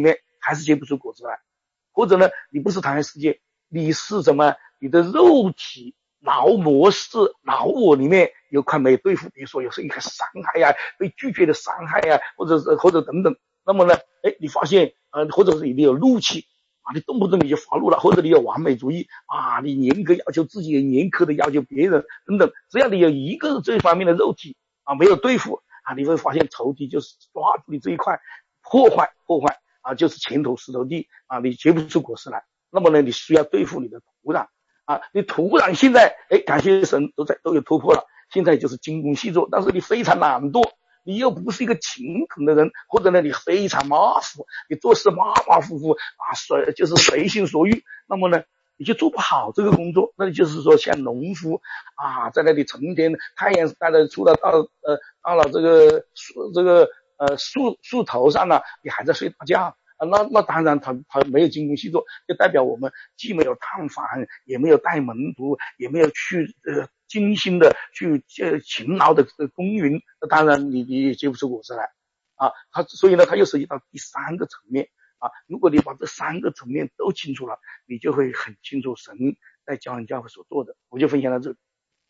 还是结不出果子来。或者呢，你不是谈世界，你是什么？你的肉体脑模式、脑我里面有块没有对付，比如说有时候一个伤害呀、啊，被拒绝的伤害呀、啊，或者是或者等等。那么呢，哎，你发现呃，或者是你有怒气啊，你动不动你就发怒了，或者你有完美主义啊，你严格要求自己，严苛的要求别人等等。只要你有一个这方面的肉体啊没有对付啊，你会发现仇敌就是抓住你这一块，破坏破坏啊，就是前头石头地啊，你结不出果实来。那么呢，你需要对付你的土壤啊，你土壤现在哎，感谢神都在都有突破了，现在就是精工细作，但是你非常懒惰。你又不是一个勤恳的人，或者呢你非常马虎，你做事马马虎虎啊，随就是随心所欲，那么呢你就做不好这个工作。那就是说像农夫啊，在那里成天太阳晒得出了到呃到了这个树这个呃树树头上了，你还在睡大觉啊，那那当然他他没有精工细作，就代表我们既没有探访，也没有带门徒，也没有去呃精心的去呃勤劳的耕耘，那当然你你也结不出果实来啊。他所以呢，他又涉及到第三个层面啊。如果你把这三个层面都清楚了，你就会很清楚神在教人教会所做的。我就分享到这里。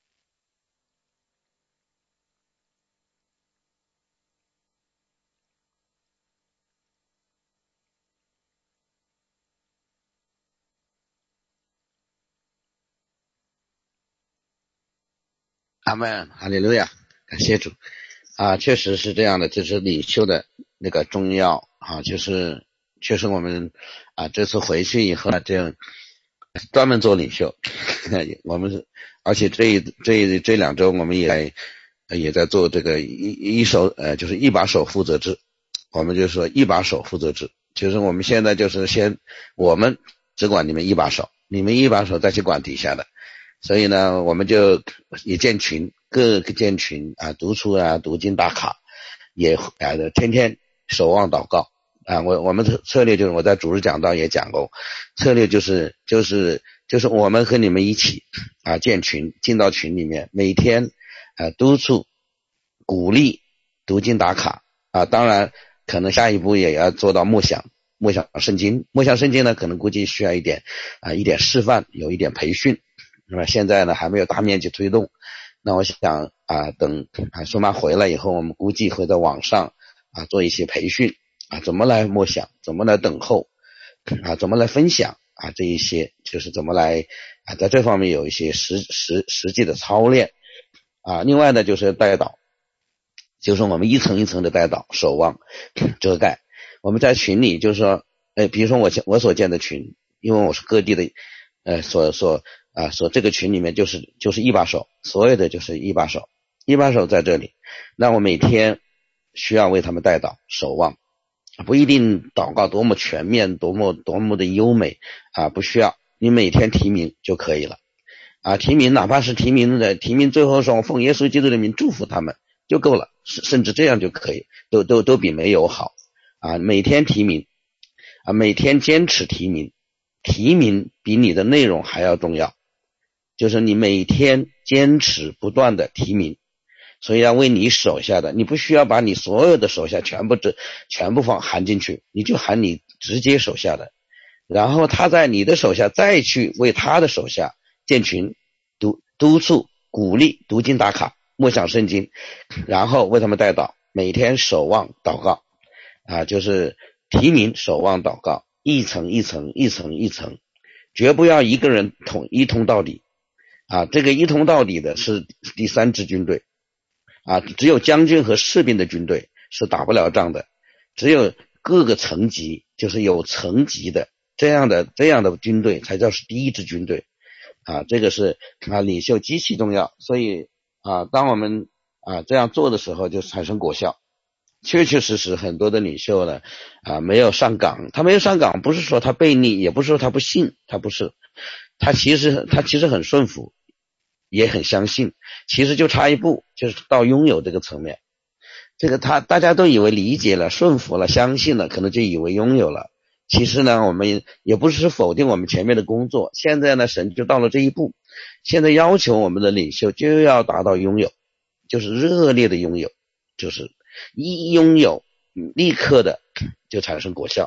阿们，哈利路亚，感谢主啊，确实是这样的，就是领袖的那个重要啊，就是确实我们啊这次回去以后呢，这样专门做领袖，我们而且这这这两周我们也也在做这个一一手呃就是一把手负责制，我们就说一把手负责制，就是我们现在就是先我们只管你们一把手，你们一把手再去管底下的。所以呢，我们就也建群，各个建群啊，读书啊，读经打卡，也啊天天守望祷告啊。我我们的策略就是我在主日讲道也讲过，策略就是就是就是我们和你们一起啊建群，进到群里面，每天啊督促、鼓励读经打卡啊。当然，可能下一步也要做到默想。默想圣经，默想圣经呢，可能估计需要一点啊一点示范，有一点培训。那么现在呢还没有大面积推动，那我想啊等啊苏妈回来以后，我们估计会在网上啊做一些培训啊，怎么来默想，怎么来等候啊，怎么来分享啊，这一些就是怎么来啊在这方面有一些实实实际的操练啊。另外呢就是带导，就是我们一层一层的带导，守望遮盖。我们在群里就是说，呃比如说我我所建的群，因为我是各地的呃所所啊，说这个群里面就是就是一把手，所有的就是一把手，一把手在这里。那我每天需要为他们带祷守望，不一定祷告多么全面，多么多么的优美啊，不需要，你每天提名就可以了啊。提名哪怕是提名的提名，最后说我奉耶稣基督的名祝福他们就够了，甚至这样就可以，都都都比没有好啊。每天提名啊，每天坚持提名，提名比你的内容还要重要。就是你每天坚持不断的提名，所以要为你手下的，你不需要把你所有的手下全部全部放含进去，你就含你直接手下的，然后他在你的手下再去为他的手下建群，督督促鼓励读经打卡默想圣经，然后为他们带祷，每天守望祷告啊，就是提名守望祷告，一层一层一层一层，绝不要一个人统一通到底啊，这个一通到底的是第三支军队啊，只有将军和士兵的军队是打不了仗的，只有各个层级，就是有层级的这样的这样的军队才叫是第一支军队啊，这个是啊领袖极其重要。所以啊，当我们啊这样做的时候，就产生果效。确确实实很多的领袖呢啊没有上岗，他没有上岗不是说他悖逆，也不是说他不信，他不是，他其实他其实很顺服，也很相信，其实就差一步，就是到拥有这个层面。这个他大家都以为理解了、顺服了、相信了，可能就以为拥有了。其实呢，我们也不是否定我们前面的工作，现在呢，神就到了这一步，现在要求我们的领袖就要达到拥有，就是热烈的拥有，就是一拥有立刻的就产生果效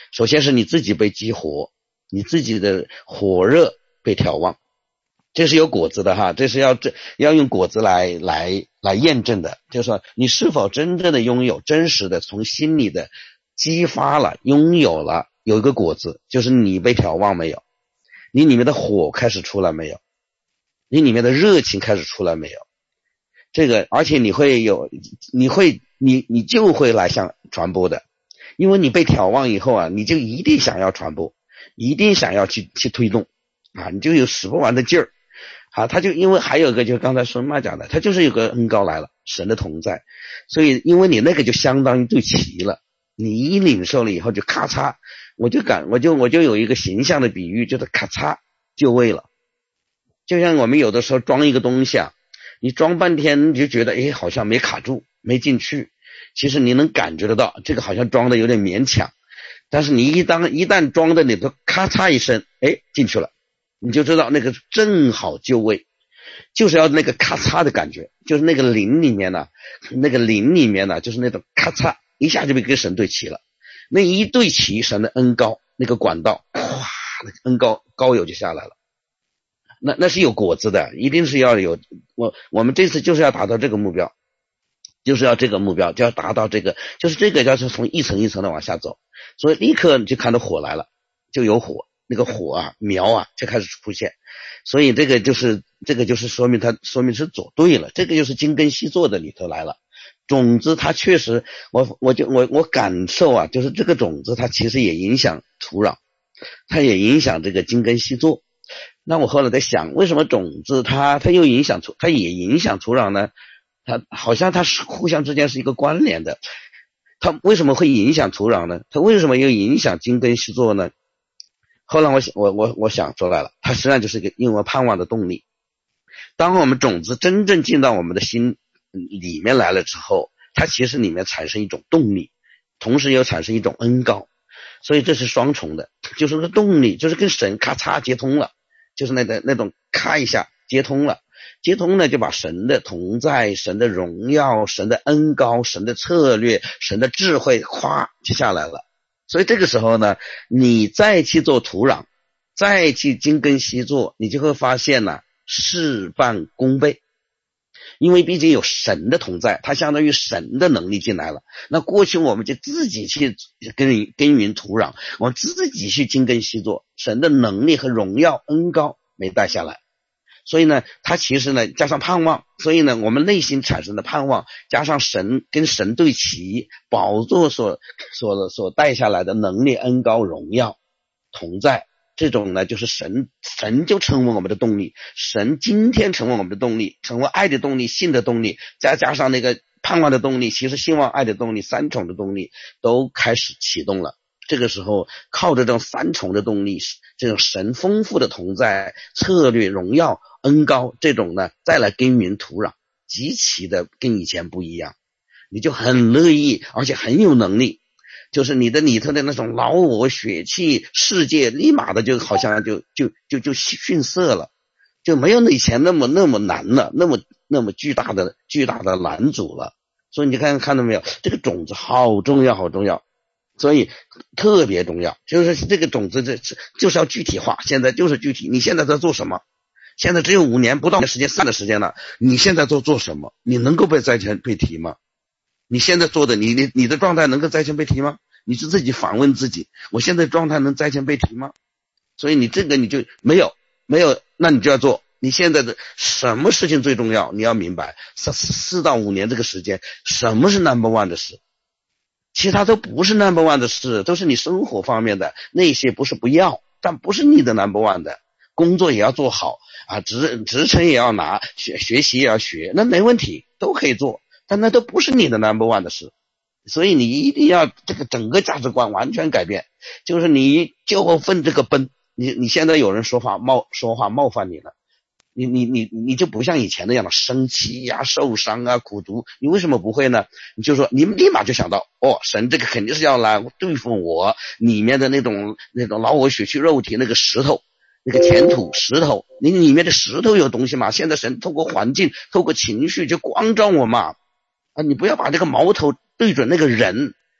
首先是你自己被激活，你自己的火热被挑旺，这是有果子的哈，这是要这要用果子来来来验证的，就是说你是否真正的拥有真实的从心里的激发了，拥有了有一个果子，就是你被挑旺没有，你里面的火开始出来没有，你里面的热情开始出来没有，这个而且你会有你会你你就会来向传播的，因为你被挑旺以后啊，你就一定想要传播，一定想要去去推动啊，你就有使不完的劲儿。好，他就因为还有一个就是刚才孙妈讲的，他就是有个恩膏来了，神的同在，所以因为你那个就相当于对齐了，你一领受了以后就咔嚓，我就感我就我就有一个形象的比喻，就是咔嚓就位了。就像我们有的时候装一个东西啊，你装半天你就觉得诶好像没卡住没进去，其实你能感觉得到这个好像装的有点勉强，但是你一当一旦装的里头咔嚓一声，诶进去了，你就知道那个正好就位，就是要那个咔嚓的感觉，就是那个灵里面呢，那个灵里面呢，就是那种咔嚓一下就被跟神对齐了，那一对齐，神的恩膏那个管道，哗，那个恩膏膏油就下来了，那那是有果子的，一定是要有，我我们这次就是要达到这个目标，就是要这个目标，就要达到这个，就是这个要是从一层一层的往下走，所以立刻你就看到火来了，就有火。那个火啊苗啊就开始出现，所以这个就是这个就是说明它说明是走对了，这个就是精耕细作的里头来了。种子它确实我我就我我感受啊，就是这个种子它其实也影响土壤，它也影响这个精耕细作。那我后来在想，为什么种子它它又影响土它也影响土壤呢？它好像它是互相之间是一个关联的。它为什么会影响土壤呢？它为什么又影响精耕细作呢？后来我想我我我想出来了，它实际上就是一个因为盼望的动力。当我们种子真正进到我们的心里面来了之后，它其实里面产生一种动力，同时又产生一种恩膏，所以这是双重的，就是个动力，就是跟神咔嚓接通了，就是那个那种咔一下接通了，接通了就把神的同在、神的荣耀、神的恩膏、神的策略、神的智慧咵就下来了。所以这个时候呢，你再去做土壤，再去精耕细作，你就会发现呢，事半功倍。因为毕竟有神的同在，它相当于神的能力进来了。那过去我们就自己去耕耕耘土壤，我们自己去精耕细作，神的能力和荣耀恩膏没带下来。所以呢，它其实呢加上盼望，所以呢我们内心产生的盼望，加上神跟神对齐，宝座所所所带下来的能力恩膏荣耀同在，这种呢就是神神就成为我们的动力，神今天成为我们的动力，成为爱的动力、信的动力，再加上那个盼望的动力，其实希望爱的动力、三重的动力都开始启动了。这个时候靠着这种三重的动力，这种神丰富的同在、策略、荣耀、恩膏，这种呢再来耕耘土壤，极其的跟以前不一样，你就很乐意，而且很有能力，就是你的里头的那种老我血气世界立马的就好像就就就就逊色了，就没有以前那么那么难了，那么那么巨大的巨大的拦阻了。所以你看看到没有，这个种子好重要好重要，所以特别重要，就是这个种子这就是要具体化，现在就是具体，你现在在做什么？现在只有五年不到的时间，三的时间了，你现在做做什么？你能够被再前被提吗？你现在做的，你你你的状态能够再前被提吗？你是自己反问自己，我现在状态能再前被提吗？所以你这个你就没有没有，那你就要做。你现在的什么事情最重要？你要明白，四四到五年这个时间，什么是 number one 的事？其他都不是 number one 的事，都是你生活方面的，那些不是不要，但不是你的 number one 的。工作也要做好啊，职职称也要拿，学学习也要学，那没问题，都可以做，但那都不是你的 number one 的事。所以你一定要这个整个价值观完全改变，就是你就分这个奔。你你现在有人说话冒说话冒犯你了，你你你你就不像以前那样的生气呀、啊、受伤啊、苦毒，你为什么不会呢？你就说你们立马就想到，哦，神这个肯定是要来对付我里面的那种那种老我血气肉体那个石头。那个填土石头，你里面的石头有东西嘛？现在神透过环境，透过情绪就光照我嘛。啊，你不要把这个矛头对准那个人，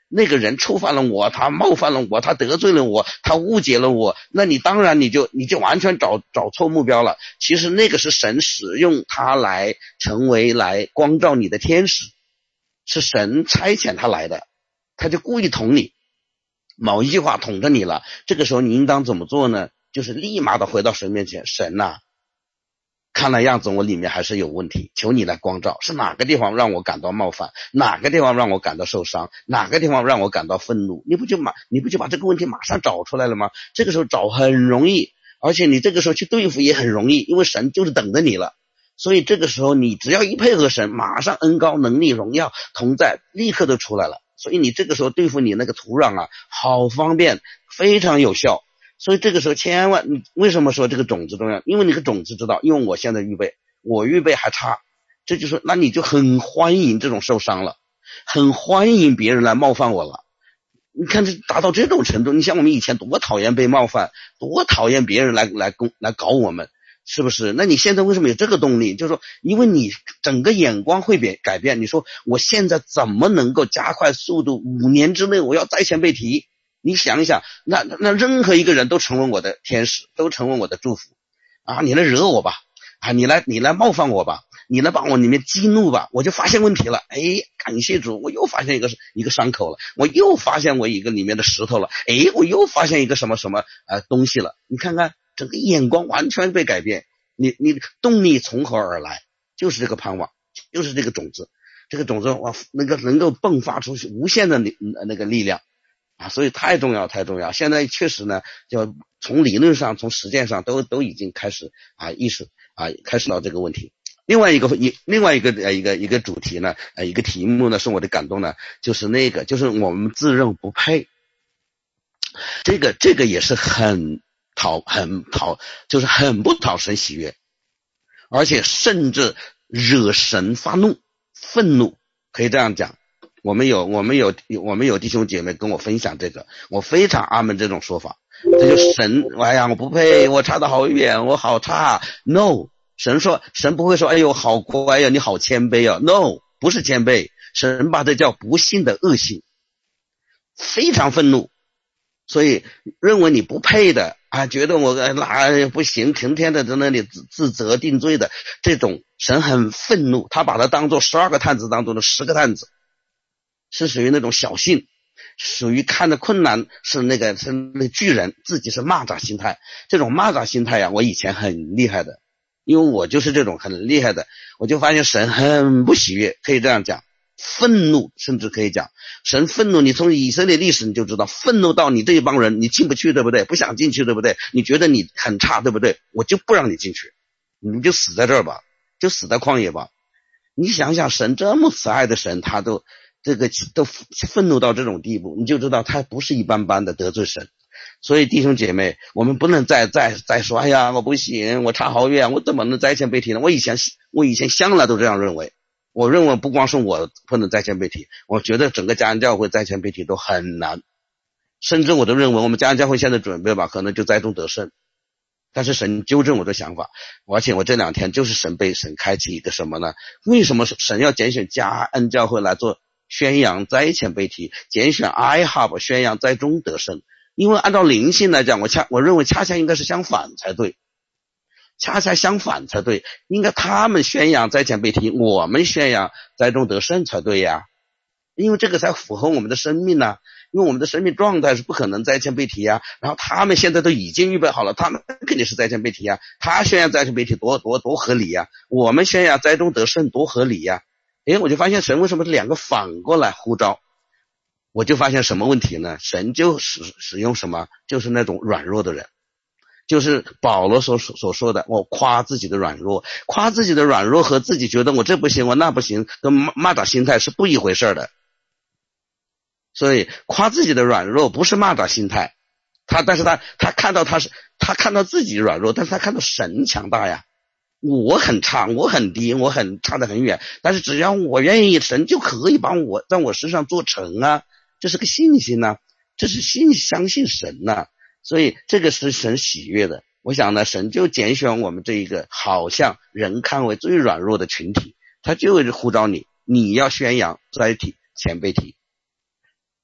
那个人触犯了我，他冒犯了我，他得罪了我，他误解了我，那你当然你就你就完全找找错目标了。其实那个是神使用他来成为来光照你的天使，是神差遣他来的，他就故意捅你，某一句话捅着你了。这个时候你应当怎么做呢？就是立马的回到神面前，神啊，看来样子我里面还是有问题，求你来光照，是哪个地方让我感到冒犯，哪个地方让我感到受伤，哪个地方让我感到愤怒，你不就马你不就把这个问题马上找出来了吗？这个时候找很容易，而且你这个时候去对付也很容易，因为神就是等着你了。所以这个时候你只要一配合神，马上恩膏能力荣耀同在立刻都出来了。所以你这个时候对付你那个土壤啊，好方便，非常有效。所以这个时候千万，为什么说这个种子重要？因为你个种子知道，因为我现在预备，我预备还差，这就是那你就很欢迎这种受伤了，很欢迎别人来冒犯我了。你看这达到这种程度，你像我们以前多讨厌被冒犯，多讨厌别人来来攻来搞我们，是不是？那你现在为什么有这个动力？就是说，因为你整个眼光会变改变。你说我现在怎么能够加快速度？五年之内我要在前被提。你想一想，那那任何一个人都成为我的天使，都成为我的祝福啊！你来惹我吧，啊，你来你来冒犯我吧，你来把我里面激怒吧，我就发现问题了。哎，感谢主，我又发现一个一个伤口了，我又发现我一个里面的石头了，哎，我又发现一个什么什么呃东西了。你看看，整个眼光完全被改变。你你动力从何而来？就是这个盼望，就是这个种子，这个种子哇，那个能够迸发出无限的那个力量。啊，所以太重要，太重要。现在确实呢，就从理论上、从实践上都都已经开始啊意识啊开始到这个问题。另外一个一另外一个呃一个一个主题呢，呃一个题目呢是我的感动呢，就是那个就是我们自认不配。这个这个也是很讨很讨，就是很不讨神喜悦，而且甚至惹神发怒、愤怒，可以这样讲。我们有我们有我们有弟兄姐妹跟我分享这个，我非常阿门这种说法。这就神，哎呀，我不配，我差得好远，我好差。No， 神说，神不会说，哎呦，好乖呀，你好谦卑啊。No， 不是谦卑，神把这叫不幸的恶性，非常愤怒。所以认为你不配的啊，觉得我哪不行，天天的在那里自自责定罪的这种，神很愤怒，他把它当做十二个探子当中的十个探子。是属于那种小性，属于看着困难是那个是那巨人，自己是蚂蚱心态。这种蚂蚱心态呀，我以前很厉害的，因为我就是这种很厉害的，我就发现神很不喜悦，可以这样讲，愤怒，甚至可以讲神愤怒。你从以色列历史你就知道，愤怒到你这一帮人，你进不去，对不对？不想进去，对不对？你觉得你很差，对不对？我就不让你进去，你就死在这儿吧，就死在旷野吧。你想想，神这么慈爱的神，他都这个都愤怒到这种地步，你就知道他不是一般般的得罪神。所以弟兄姐妹，我们不能再再再说，哎呀，我不行，我差好远，我怎么能在前被提呢？我以前我以前向来都这样认为，我认为不光是我不能在前被提，我觉得整个家人教会在前被提都很难，甚至我都认为我们家人教会现在准备吧，可能就栽种得胜。但是神纠正我的想法，而且我这两天就是神被神开启一个什么呢？为什么神要拣选家恩教会来做宣扬灾前被提，拣选 I Hub 宣扬灾中得胜？因为按照灵性来讲，我恰我认为恰恰应该是相反才对，恰恰相反才对，应该他们宣扬灾前被提，我们宣扬灾中得胜才对呀，因为这个才符合我们的生命呢、啊。因为我们的生命状态是不可能灾前被提啊，然后他们现在都已经预备好了，他们肯定是灾前被提啊，他宣扬灾前被提多多多合理啊，我们宣扬灾中得胜多合理呀、啊。诶，我就发现神为什么是两个反过来呼召？我就发现什么问题呢？神就使使用什么？就是那种软弱的人，就是保罗所所说的，我夸自己的软弱，夸自己的软弱和自己觉得我这不行，我那不行，跟蚂蚱心态是不一回事的。所以夸自己的软弱不是蚂蚱心态，他但是他他看到他是他看到自己软弱，但是他看到神强大呀。我很差，我很低，我很差得很远，但是只要我愿意，神就可以帮我在我身上做成啊，这是个信心啊，这是信相信神啊，所以这个是神喜悦的。我想呢，神就拣选我们这一个好像人看为最软弱的群体，他就会呼召你，你要宣扬灾体前辈体。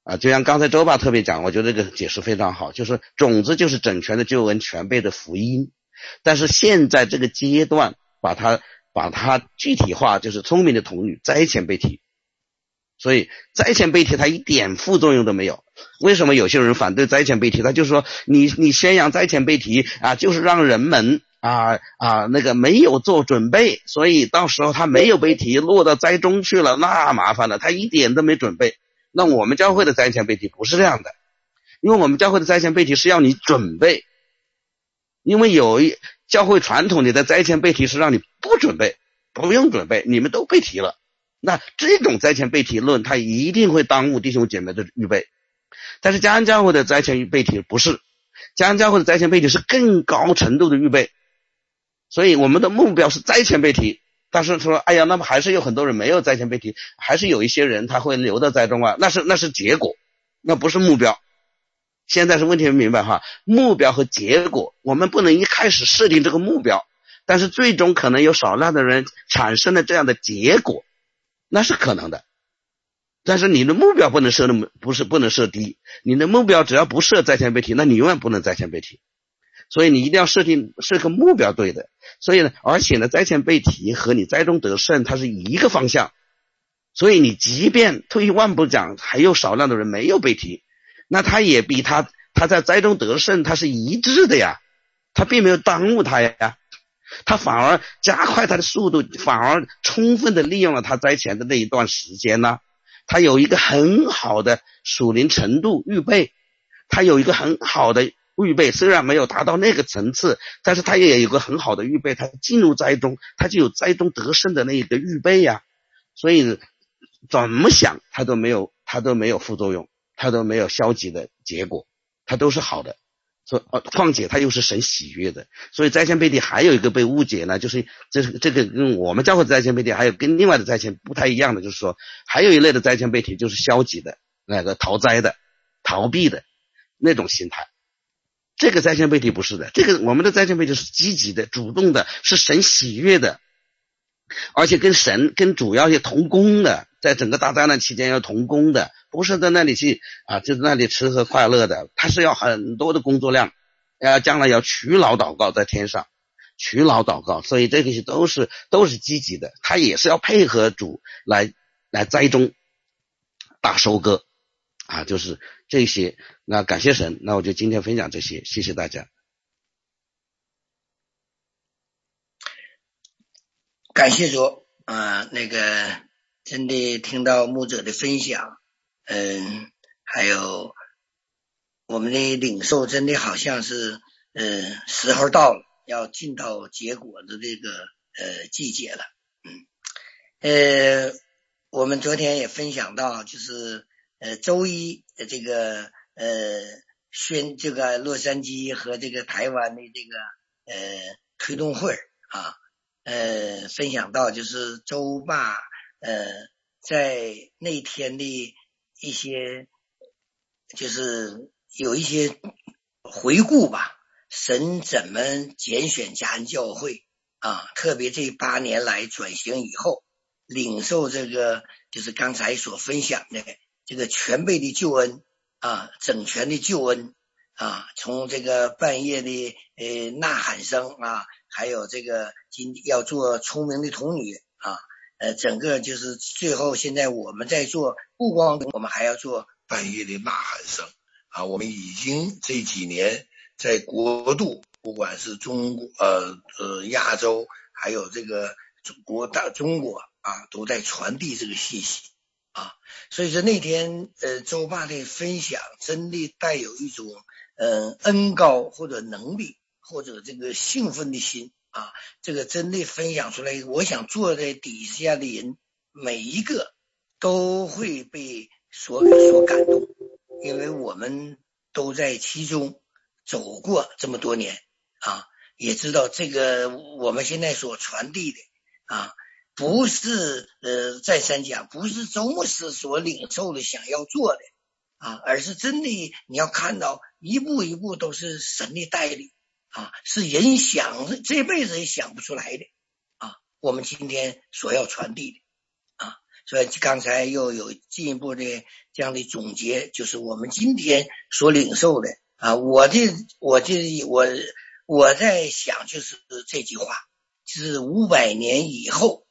啊，就像刚才周爸特别讲，我觉得这个解释非常好，就是种子就是整全的救恩，全备的福音。但是现在这个阶段，把它把它具体化，就是聪明的童女灾前被提。所以灾前被提它一点副作用都没有。为什么有些人反对灾前被提？他就是说你你宣扬灾前被提啊，就是让人们啊啊那个没有做准备，所以到时候他没有被提，落到灾中去了，那麻烦了，他一点都没准备。那我们教会的灾前被提不是这样的，因为我们教会的灾前被提是要你准备，因为有一教会传统里的灾前被提是让你不准备，不用准备，你们都被提了。那这种灾前被提论，它一定会耽误弟兄姐妹的预备。但是嘉安教会的灾前被提不是，嘉安教会的灾前被提是更高程度的预备。所以我们的目标是灾前被提，但是说哎呀，那么还是有很多人没有灾前被提，还是有一些人他会留到灾中啊，那是那是结果，那不是目标。现在是问题明白哈，目标和结果，我们不能一开始设定这个目标，但是最终可能有少量的人产生了这样的结果，那是可能的。但是你的目标不能设那么不是不能设低，你的目标只要不设灾前被提，那你永远不能灾前被提。所以你一定要设定设个目标对的。所以呢，而且呢，灾前被提和你灾中得胜它是一个方向。所以你即便退一万步讲，还有少量的人没有被提，那他也比他他在灾中得胜他是一致的呀，他并没有耽误他呀，他反而加快他的速度，反而充分的利用了他灾前的那一段时间呢。他有一个很好的属灵程度预备，他有一个很好的预备，虽然没有达到那个层次，但是他也有一个很好的预备，他进入灾中，他就有灾中得胜的那一个预备呀。所以怎么想他都没有他都没有副作用，他都没有消极的结果，他都是好的。所以、呃、况且他又是神喜悦的。所以灾前被提还有一个被误解呢，就是这这个跟我们教会的灾前被提还有跟另外的灾前不太一样的，就是说还有一类的灾前被提就是消极的，那个逃灾的逃避的那种心态。这个灾前被提不是的，这个我们的灾前被提是积极的主动的，是神喜悦的，而且跟神跟主要也同工的，在整个大灾难期间要同工的，不是在那里去啊，就在那里吃喝快乐的，他是要很多的工作量，要将来要取劳祷告在天上，取劳祷告，所以这个都是都是积极的，他也是要配合主来来栽种大收割啊，就是这些。那感谢神，那我就今天分享这些，谢谢大家。 感谢主啊、呃，那个真的听到牧者的分享，嗯，还有我们的领受，真的好像是嗯时候到了，要进到结果的这个呃季节了，嗯，呃，我们昨天也分享到，就是呃周一的这个呃宣这个洛杉矶和这个台湾的这个呃推动会啊。呃，分享到就是周爸呃在那天的一些，就是有一些回顾吧，神怎么拣选嘉安教会啊，特别这八年来转型以后，领受这个就是刚才所分享的这个全备的救恩啊，整全的救恩啊，从这个半夜的呃呐喊声啊，还有这个今要做聪明的童女啊，呃，整个就是最后现在我们在做，不光我们还要做半夜的呐喊声啊，我们已经这几年在国度，不管是中国呃呃亚洲，还有这个中国大中国啊，都在传递这个信息啊，所以说那天呃周爸的分享真的带有一种呃恩高或者能力或者这个兴奋的心啊，这个真的分享出来，我想坐在底下的人每一个都会被所所感动，因为我们都在其中走过这么多年啊，也知道这个我们现在所传递的啊，不是呃再三讲，不是周牧师所领受的想要做的啊，而是真的你要看到一步一步都是神的带领啊，是人想这辈子也想不出来的啊，我们今天所要传递的啊， 所以刚才又有进一步的这样的总结，就是我们今天所领受的啊，我的我的我我在想就是这句话，是五百年以后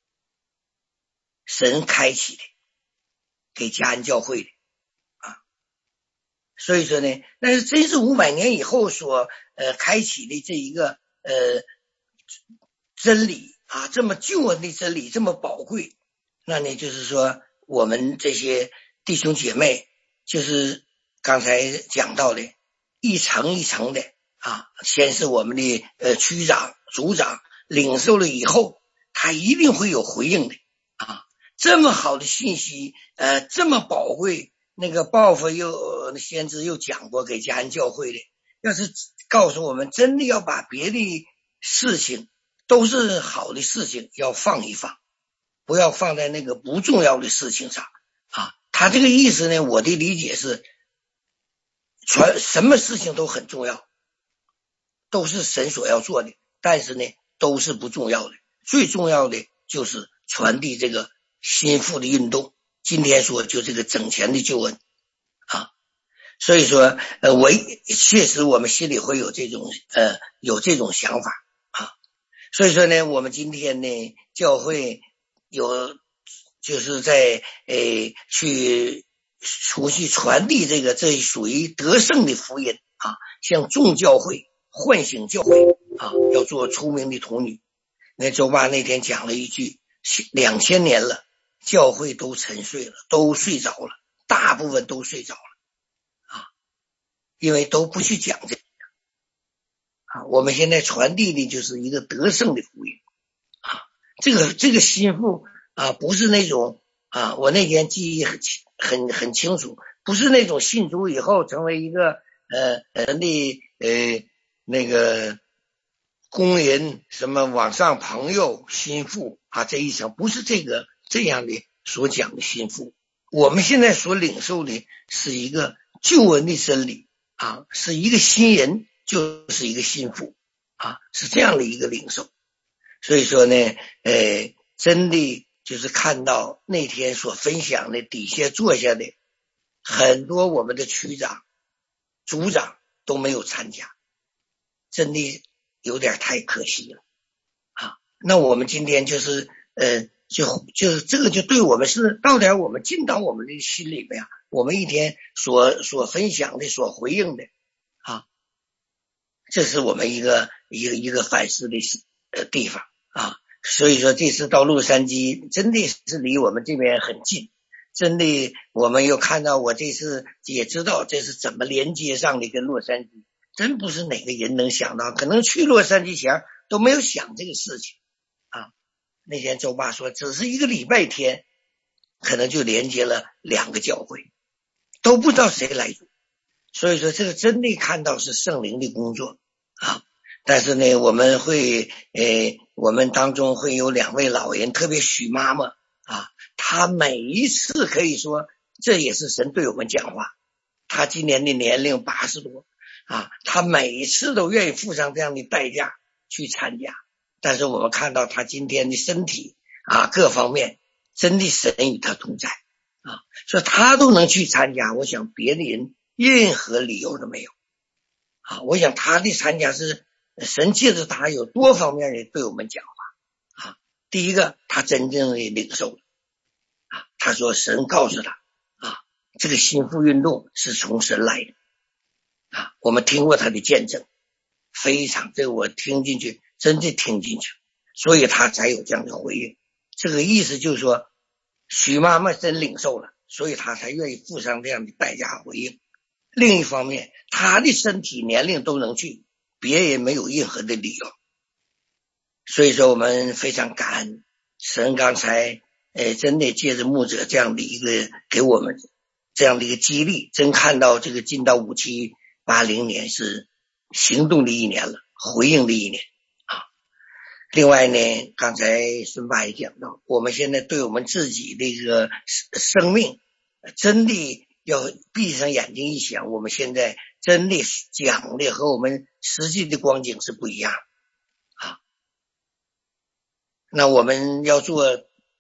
神开启的，给嘉恩教会的啊，所以说呢，但是真是五百年以后所呃开启的这一个呃真理啊，这么救恩的真理这么宝贵，那呢就是说我们这些弟兄姐妹，就是刚才讲到的一层一层的啊，先是我们的呃区长组长领受了以后，他一定会有回应的啊。这么好的信息呃这么宝贵，那个报复又先知又讲过给嘉恩教会的，要是告诉我们真的要把别的事情都是好的事情要放一放，不要放在那个不重要的事情上啊。他这个意思呢，我的理解是传什么事情都很重要，都是神所要做的，但是呢都是不重要的，最重要的就是传递这个心腹的运动，今天说就这个整全的救恩啊。所以说呃，我确实我们心里会有这种呃有这种想法啊。所以说呢，我们今天呢教会有就是在呃去出去传递这个，这属于得胜的福音啊，向众教会唤醒教会啊，要做出名的童女。那周爸那天讲了一句，两千年了，教会都沉睡了，都睡着了，大部分都睡着了啊，因为都不去讲这个啊。我们现在传递的就是一个得胜的福音啊，这个这个心腹啊，不是那种啊，我那天记忆很很很清楚，不是那种信主以后成为一个呃人的呃那个工人什么网上朋友心腹啊，这一层不是这个这样的所讲的心腹。我们现在所领受的是一个救恩的真理啊，是一个新人就是一个心腹啊，是这样的一个领受。所以说呢呃真的就是看到那天所分享的底下坐下的很多我们的区长组长都没有参加，真的有点太可惜了啊。那我们今天就是呃就就是这个就对我们是到点我们进到我们的心里面，我们一天所所分享的所回应的啊，这是我们一个一个一个反思的呃地方啊。所以说这次到洛杉矶真的是离我们这边很近，真的我们又看到，我这次也知道这是怎么连接上的跟洛杉矶，真不是哪个人能想到，可能去洛杉矶前都没有想这个事情啊。那天周爸说只是一个礼拜天可能就连接了两个教会，都不知道谁来做。所以说这个真的看到是圣灵的工作啊。但是呢我们会呃我们当中会有两位老人，特别许妈妈啊，她每一次可以说这也是神对我们讲话，她今年的年龄八十多啊，她每一次都愿意付上这样的代价去参加。但是我们看到她今天的身体啊各方面真的神与她同在啊，所以她都能去参加，我想别的人任何理由都没有啊。我想她的参加是神借着他有多方面的对我们讲话啊。第一个他真正的领受了啊，他说神告诉他啊，这个心腹运动是从神来的啊。我们听过他的见证，非常这个我听进去，真的听进去，所以他才有这样的回应。这个意思就是说许妈妈真领受了，所以他才愿意付上这样的代价回应。另一方面他的身体年龄都能去，别人没有任何的理由。所以说我们非常感恩神刚才呃真的借着牧者这样的一个给我们这样的一个激励，真看到这个进到五七八零年是行动的一年了，回应的一年啊。另外呢刚才孙爸也讲到，我们现在对我们自己的一个生命真的要闭上眼睛一想，我们现在真的讲的和我们实际的光景是不一样啊。那我们要做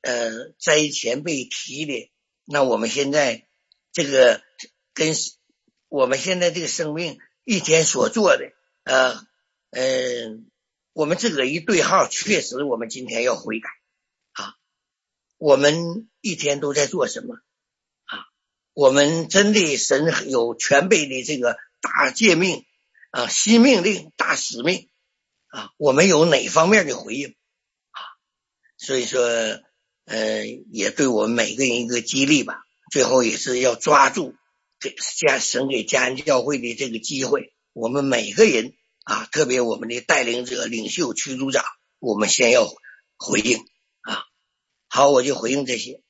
呃灾前被提的，那我们现在这个跟我们现在这个生命一天所做的呃呃我们自个一对号，确实我们今天要悔改啊。我们一天都在做什么啊？我们真的神有全备的这个大诫命啊，新命令、大使命啊，我们有哪方面的回应啊？所以说呃也对我们每个人一个激励吧。最后也是要抓住这加神给嘉恩教会的这个机会，我们每个人啊，特别我们的带领者、领袖、区组长，我们先要回应啊。好，我就回应这些。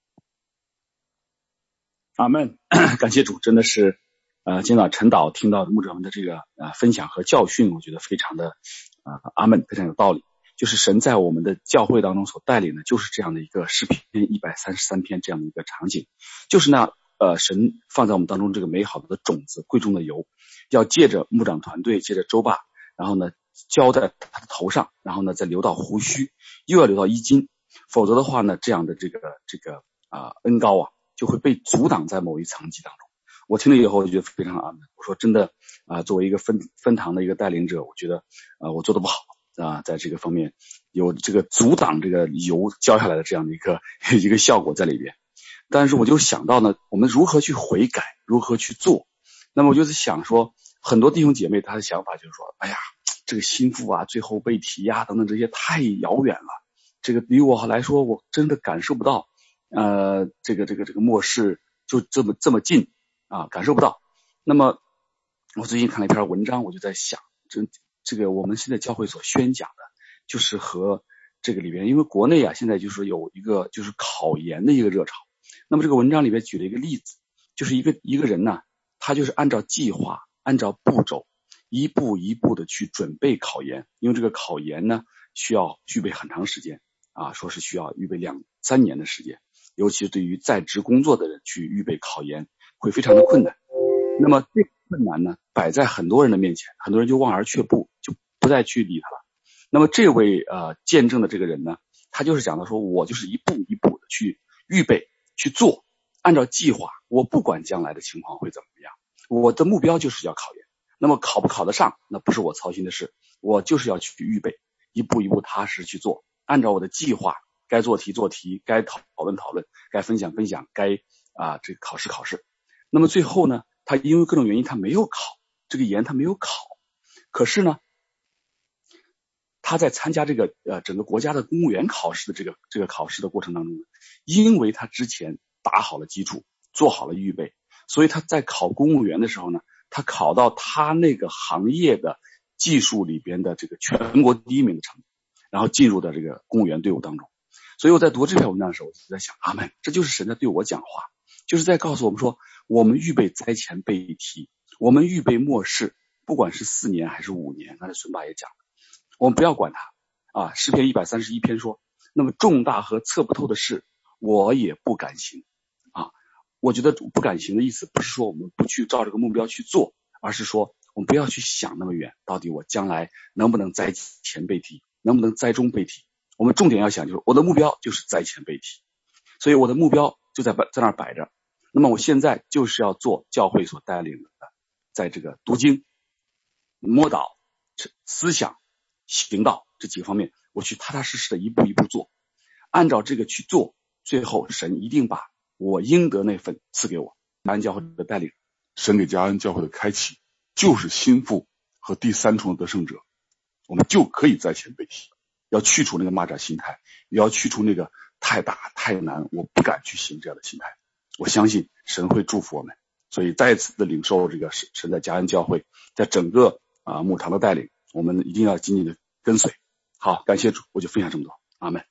阿们，感谢主，真的是呃，今早陈导听到牧者们的这个呃分享和教训，我觉得非常的啊、呃，阿们，非常有道理。就是神在我们的教会当中所带领的，就是这样的一个诗篇一百三十三篇这样的一个场景，就是那呃神放在我们当中这个美好的种子、贵重的油，要借着牧长团队，借着周爸，然后呢浇在他的头上，然后呢再流到胡须，又要流到衣襟，否则的话呢，这样的这个这个啊、呃、恩膏啊就会被阻挡在某一层级当中。我听了以后我觉得非常阿们，我说真的啊、呃，作为一个分分堂的一个带领者，我觉得啊、呃、我做的不好。啊，在这个方面有这个阻挡这个油浇下来的这样的一个一个效果在里边，但是我就想到呢，我们如何去悔改，如何去做。那么我就是想说，很多弟兄姐妹他的想法就是说，哎呀，这个心腹啊，最后被提呀、啊、等等这些太遥远了，这个离我来说，我真的感受不到，呃，这个这个这个末世就这么这么近啊，感受不到。那么我最近看了一篇文章，我就在想，真。这个我们现在教会所宣讲的，就是和这个里边，因为国内啊现在就是有一个就是考研的一个热潮。那么这个文章里边举了一个例子，就是一个一个人呢，他就是按照计划、按照步骤，一步一步的去准备考研。因为这个考研呢，需要具备很长时间啊，说是需要预备两三年的时间，尤其是对于在职工作的人去预备考研，会非常的困难。那么这个困难呢，摆在很多人的面前，很多人就望而却步，就不再去理他了。那么这位呃见证的这个人呢，他就是讲的说，我就是一步一步的去预备去做，按照计划，我不管将来的情况会怎么样，我的目标就是要考研。那么考不考得上，那不是我操心的事，我就是要去预备，一步一步踏实去做，按照我的计划，该做题做题，该讨论讨论，该分享分享，该啊这个考试考试。那么最后呢，他因为各种原因他没有考这个研，他没有考，可是呢他在参加这个呃整个国家的公务员考试的这个这个考试的过程当中，因为他之前打好了基础，做好了预备，所以他在考公务员的时候呢，他考到他那个行业的技术里边的这个全国第一名的成绩，然后进入到这个公务员队伍当中。所以我在读这篇文章的时候，我就在想，阿们，这就是神在对我讲话，就是在告诉我们说，我们预备灾前备题，我们预备末世，不管是四年还是五年，刚才孙爸也讲了，我们不要管它啊。诗篇一百三十一篇说，那么重大和测不透的事，我也不敢行啊。我觉得不敢行的意思，不是说我们不去照这个目标去做，而是说我们不要去想那么远，到底我将来能不能灾前备题，能不能灾中备题。我们重点要想，就是我的目标就是灾前备题，所以我的目标就在在那儿摆着。那么我现在就是要做教会所带领的，在这个读经、摸导、思想、行道这几个方面，我去踏踏实实的一步一步做，按照这个去做，最后神一定把我应得那份赐给我。嘉恩教会的带领， 神给嘉恩教会的开启，就是心腹和第三重的得胜者，我们就可以灾前备题，要去除那个蚂蚱心态，也要去除那个太大太难我不敢去行这样的心态。我相信神会祝福我们，所以再次的领受这个神在嘉恩教会在整个啊牧堂的带领，我们一定要紧紧的跟随。好，感谢主，我就分享这么多，阿们。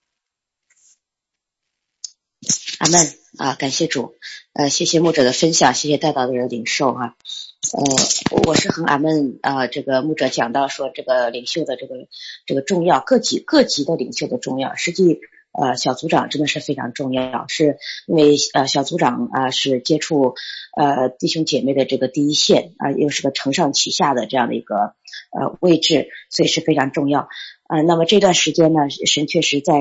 阿们啊，感谢主，呃，谢谢牧者的分享，谢谢带导的领受哈、啊。呃，我是和阿们啊，这个牧者讲到说这个领袖的这个这个重要，各级各级的领袖的重要，实际。呃，小组长真的是非常重要，是因为呃小组长啊、呃、是接触呃弟兄姐妹的这个第一线啊、呃，又是个承上启下的这样的一个呃位置，所以是非常重要。呃，那么这段时间呢，神确实在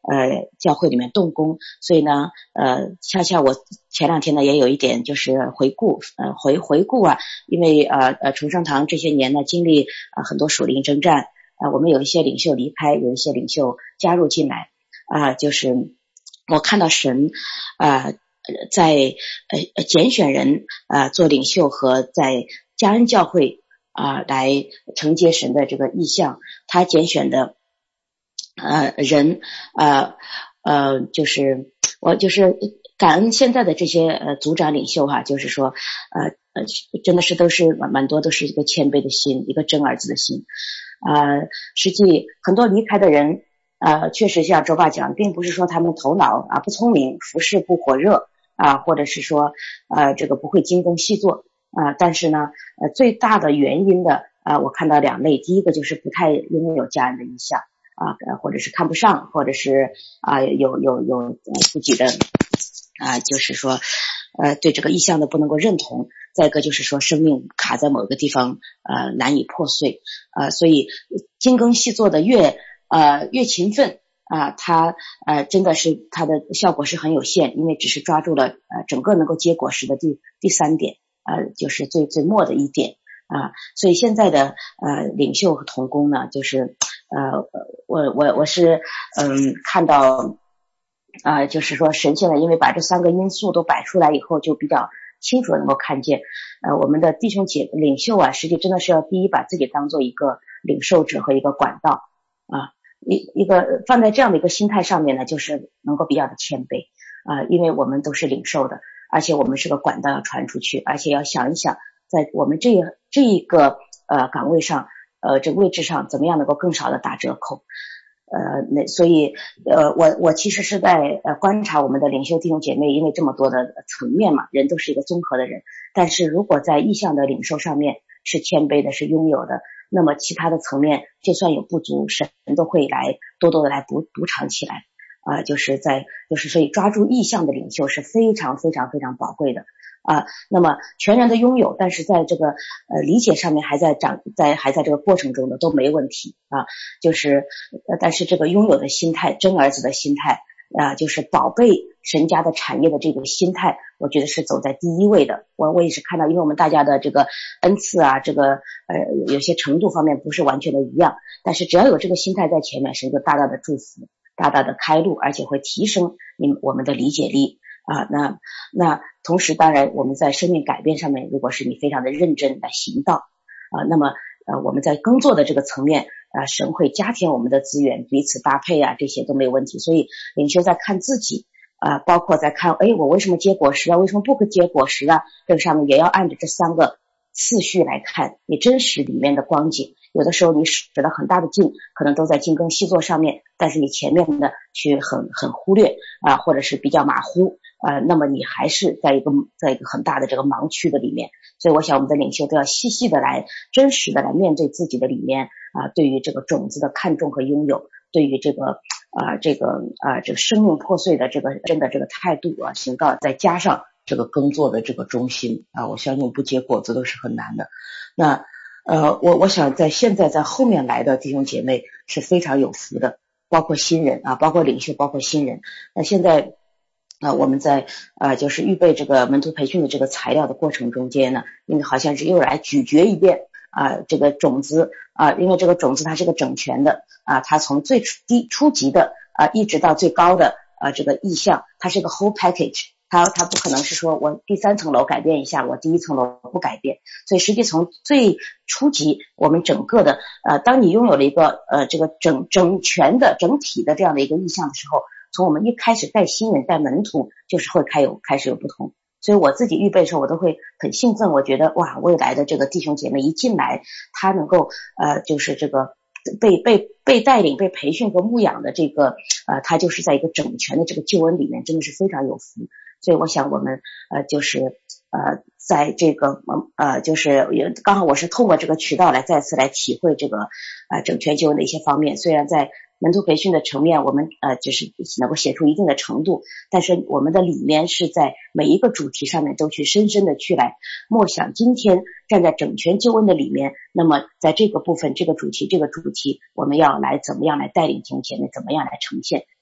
呃教会里面动工，所以呢呃恰恰我前两天呢也有一点就是回顾呃回回顾啊，因为呃呃崇圣堂这些年呢经历啊、呃、很多属灵征战啊、呃，我们有一些领袖离开，有一些领袖加入进来啊、呃，就是我看到神啊、呃、在呃拣选人啊、呃、做领袖和在嘉恩教会啊、呃、来承接神的这个意向，他拣选的呃人呃呃就是我就是感恩现在的这些呃组长领袖哈，就是说呃呃真的是都是蛮多都是一个谦卑的心，一个真儿子的心啊、呃。实际很多离开的人呃确实像周爸讲，并不是说他们头脑啊不聪明，服侍不火热啊，或者是说呃这个不会精耕细作啊、呃，但是呢呃最大的原因的啊、呃、我看到两类，第一个就是不太拥有家人的意向啊，或者是看不上，或者是啊有有有自己的啊，就是说呃对这个意向的不能够认同，再一个就是说生命卡在某个地方呃难以破碎呃所以精耕细作的越呃越勤奋啊，他呃真的是他的效果是很有限，因为只是抓住了呃整个能够结果实的第第三点呃就是最最末的一点啊，所以现在的呃领袖和同工呢，就是呃我我我是嗯看到啊、呃、就是说神现在因为把这三个因素都摆出来以后，就比较清楚的能够看见呃我们的弟兄姐领袖啊，实际真的是要第一把自己当做一个领受者和一个管道啊，一一个放在这样的一个心态上面呢，就是能够比较的谦卑啊、呃，因为我们都是领受的，而且我们是个管道要传出去，而且要想一想在我们这这一个呃岗位上呃这个位置上怎么样能够更少的打折扣呃那所以呃我我其实是在呃观察我们的领袖弟兄姐妹，因为这么多的层面嘛，人都是一个综合的人，但是如果在意向的领受上面是谦卑的，是拥有的，那么其他的层面就算有不足，神都会来多多的来补补偿起来啊、呃、就是在就是所以抓住意向的领袖是非常非常非常宝贵的啊、呃，那么全然的拥有，但是在这个呃理解上面还在长在还在这个过程中的都没问题啊，就是呃但是这个拥有的心态，真儿子的心态啊、呃，就是宝贝神家的产业的这个心态，我觉得是走在第一位的。我我也是看到，因为我们大家的这个恩赐啊，这个呃有些程度方面不是完全的一样，但是只要有这个心态在前面，是一个大大的祝福，大大的开路，而且会提升你我们的理解力啊。那那同时当然我们在生命改变上面，如果是你非常的认真来行道啊，那么呃我们在耕作的这个层面啊，神会加添我们的资源，彼此搭配啊，这些都没有问题。所以领袖在看自己啊，包括在看哎我为什么结果实啊，为什么不结果实啊，这个上面也要按着这三个次序来看你真实里面的光景。有的时候你使了很大的劲，可能都在精耕细作上面，但是你前面的去很很忽略啊，或者是比较马虎啊，那么你还是在一个在一个很大的这个盲区的里面。所以我想我们的领袖都要细细的来真实的来面对自己的里面啊，对于这个种子的看重和拥有，对于这个啊这个啊这个生命破碎的这个真的这个态度啊行道，再加上这个耕作的这个中心啊，我相信不结果子都是很难的。那呃我我想在现在在后面来的弟兄姐妹是非常有福的，包括新人啊，包括领袖，包括新人。那现在啊、呃、我们在呃就是预备这个门徒培训的这个材料的过程中间呢，因为好像是又来咀嚼一遍啊、呃、这个种子啊、呃、因为这个种子它是个整全的啊、呃、它从最低初级的啊、呃、一直到最高的啊、呃、这个意向，它是个 whole package。它它不可能是说我第三层楼改变一下，我第一层楼不改变，所以实际从最初级我们整个的呃，当你拥有了一个呃这个整整全的整体的这样的一个意向的时候，从我们一开始带新人带门徒就是会开有开始有不同。所以我自己预备的时候我都会很兴奋，我觉得哇，未来的这个弟兄姐妹一进来，他能够呃就是这个被被被带领被培训和牧养的这个呃他就是在一个整全的这个救恩里面，真的是非常有福。所以我想我们呃就是呃在这个呃就是刚好我是透过这个渠道来再次来体会这个呃整全救恩的一些方面。虽然在门徒培训的层面我们呃就是能够写出一定的程度，但是我们的里面是在每一个主题上面都去深深的去来默想，今天站在整全救恩的里面，那么在这个部分这个主题这个主题我们要来怎么样来带领弟兄姐妹，怎么样来呈现，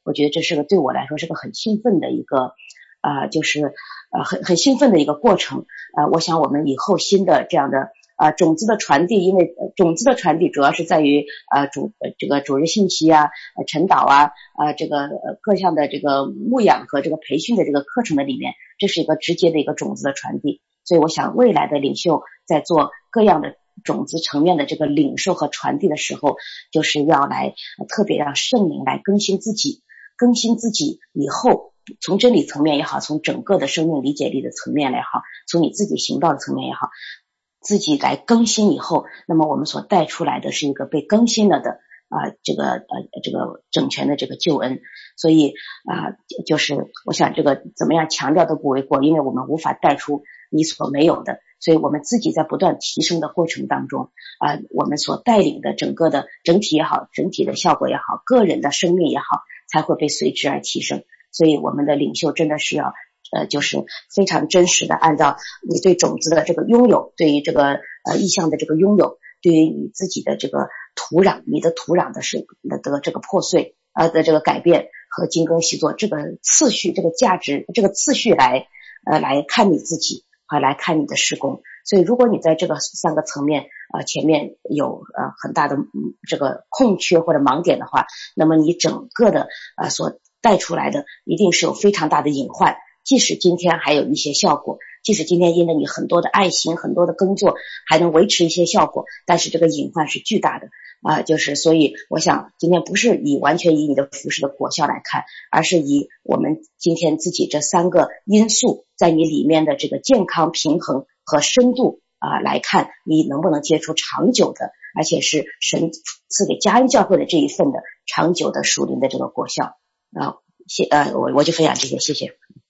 我觉得这是个对我来说是个很兴奋的一个啊、呃，就是呃很很兴奋的一个过程。呃，我想我们以后新的这样的呃种子的传递，因为种子的传递主要是在于呃主这个主日信息啊、呃晨祷啊、呃这个呃各项的这个牧养和这个培训的这个课程的里面，这是一个直接的一个种子的传递。所以我想未来的领袖在做各样的种子层面的这个领受和传递的时候，就是要来特别让圣灵来更新自己，更新自己以后，从真理层面也好，从整个的生命理解力的层面也好，从你自己行道的层面也好，自己来更新以后，那么我们所带出来的是一个被更新了的啊、呃，这个呃这个整全的这个救恩。所以啊、呃，就是我想这个怎么样强调都不为过，因为我们无法带出你所没有的，所以我们自己在不断提升的过程当中啊、呃，我们所带领的整个的整体也好，整体的效果也好，个人的生命也好，才会被随之而提升。所以我们的领袖真的是要呃，就是非常真实的按照你对种子的这个拥有，对于这个呃意向的这个拥有，对于你自己的这个土壤，你的土壤的是的这个破碎呃的这个改变和精耕细作这个次序，这个价值这个次序来呃来看你自己和来看你的事工。所以如果你在这个三个层面呃前面有呃很大的、嗯、这个空缺或者盲点的话，那么你整个的呃所带出来的一定是有非常大的隐患，即使今天还有一些效果，即使今天因为你很多的爱心很多的耕作还能维持一些效果，但是这个隐患是巨大的啊、呃，就是所以我想今天不是以完全以你的服事的果效来看，而是以我们今天自己这三个因素在你里面的这个健康平衡和深度啊、呃、来看，你能不能结出长久的，而且是神赐给嘉恩教会的这一份的长久的属灵的这个果效啊。谢呃我我就分享这些，谢谢。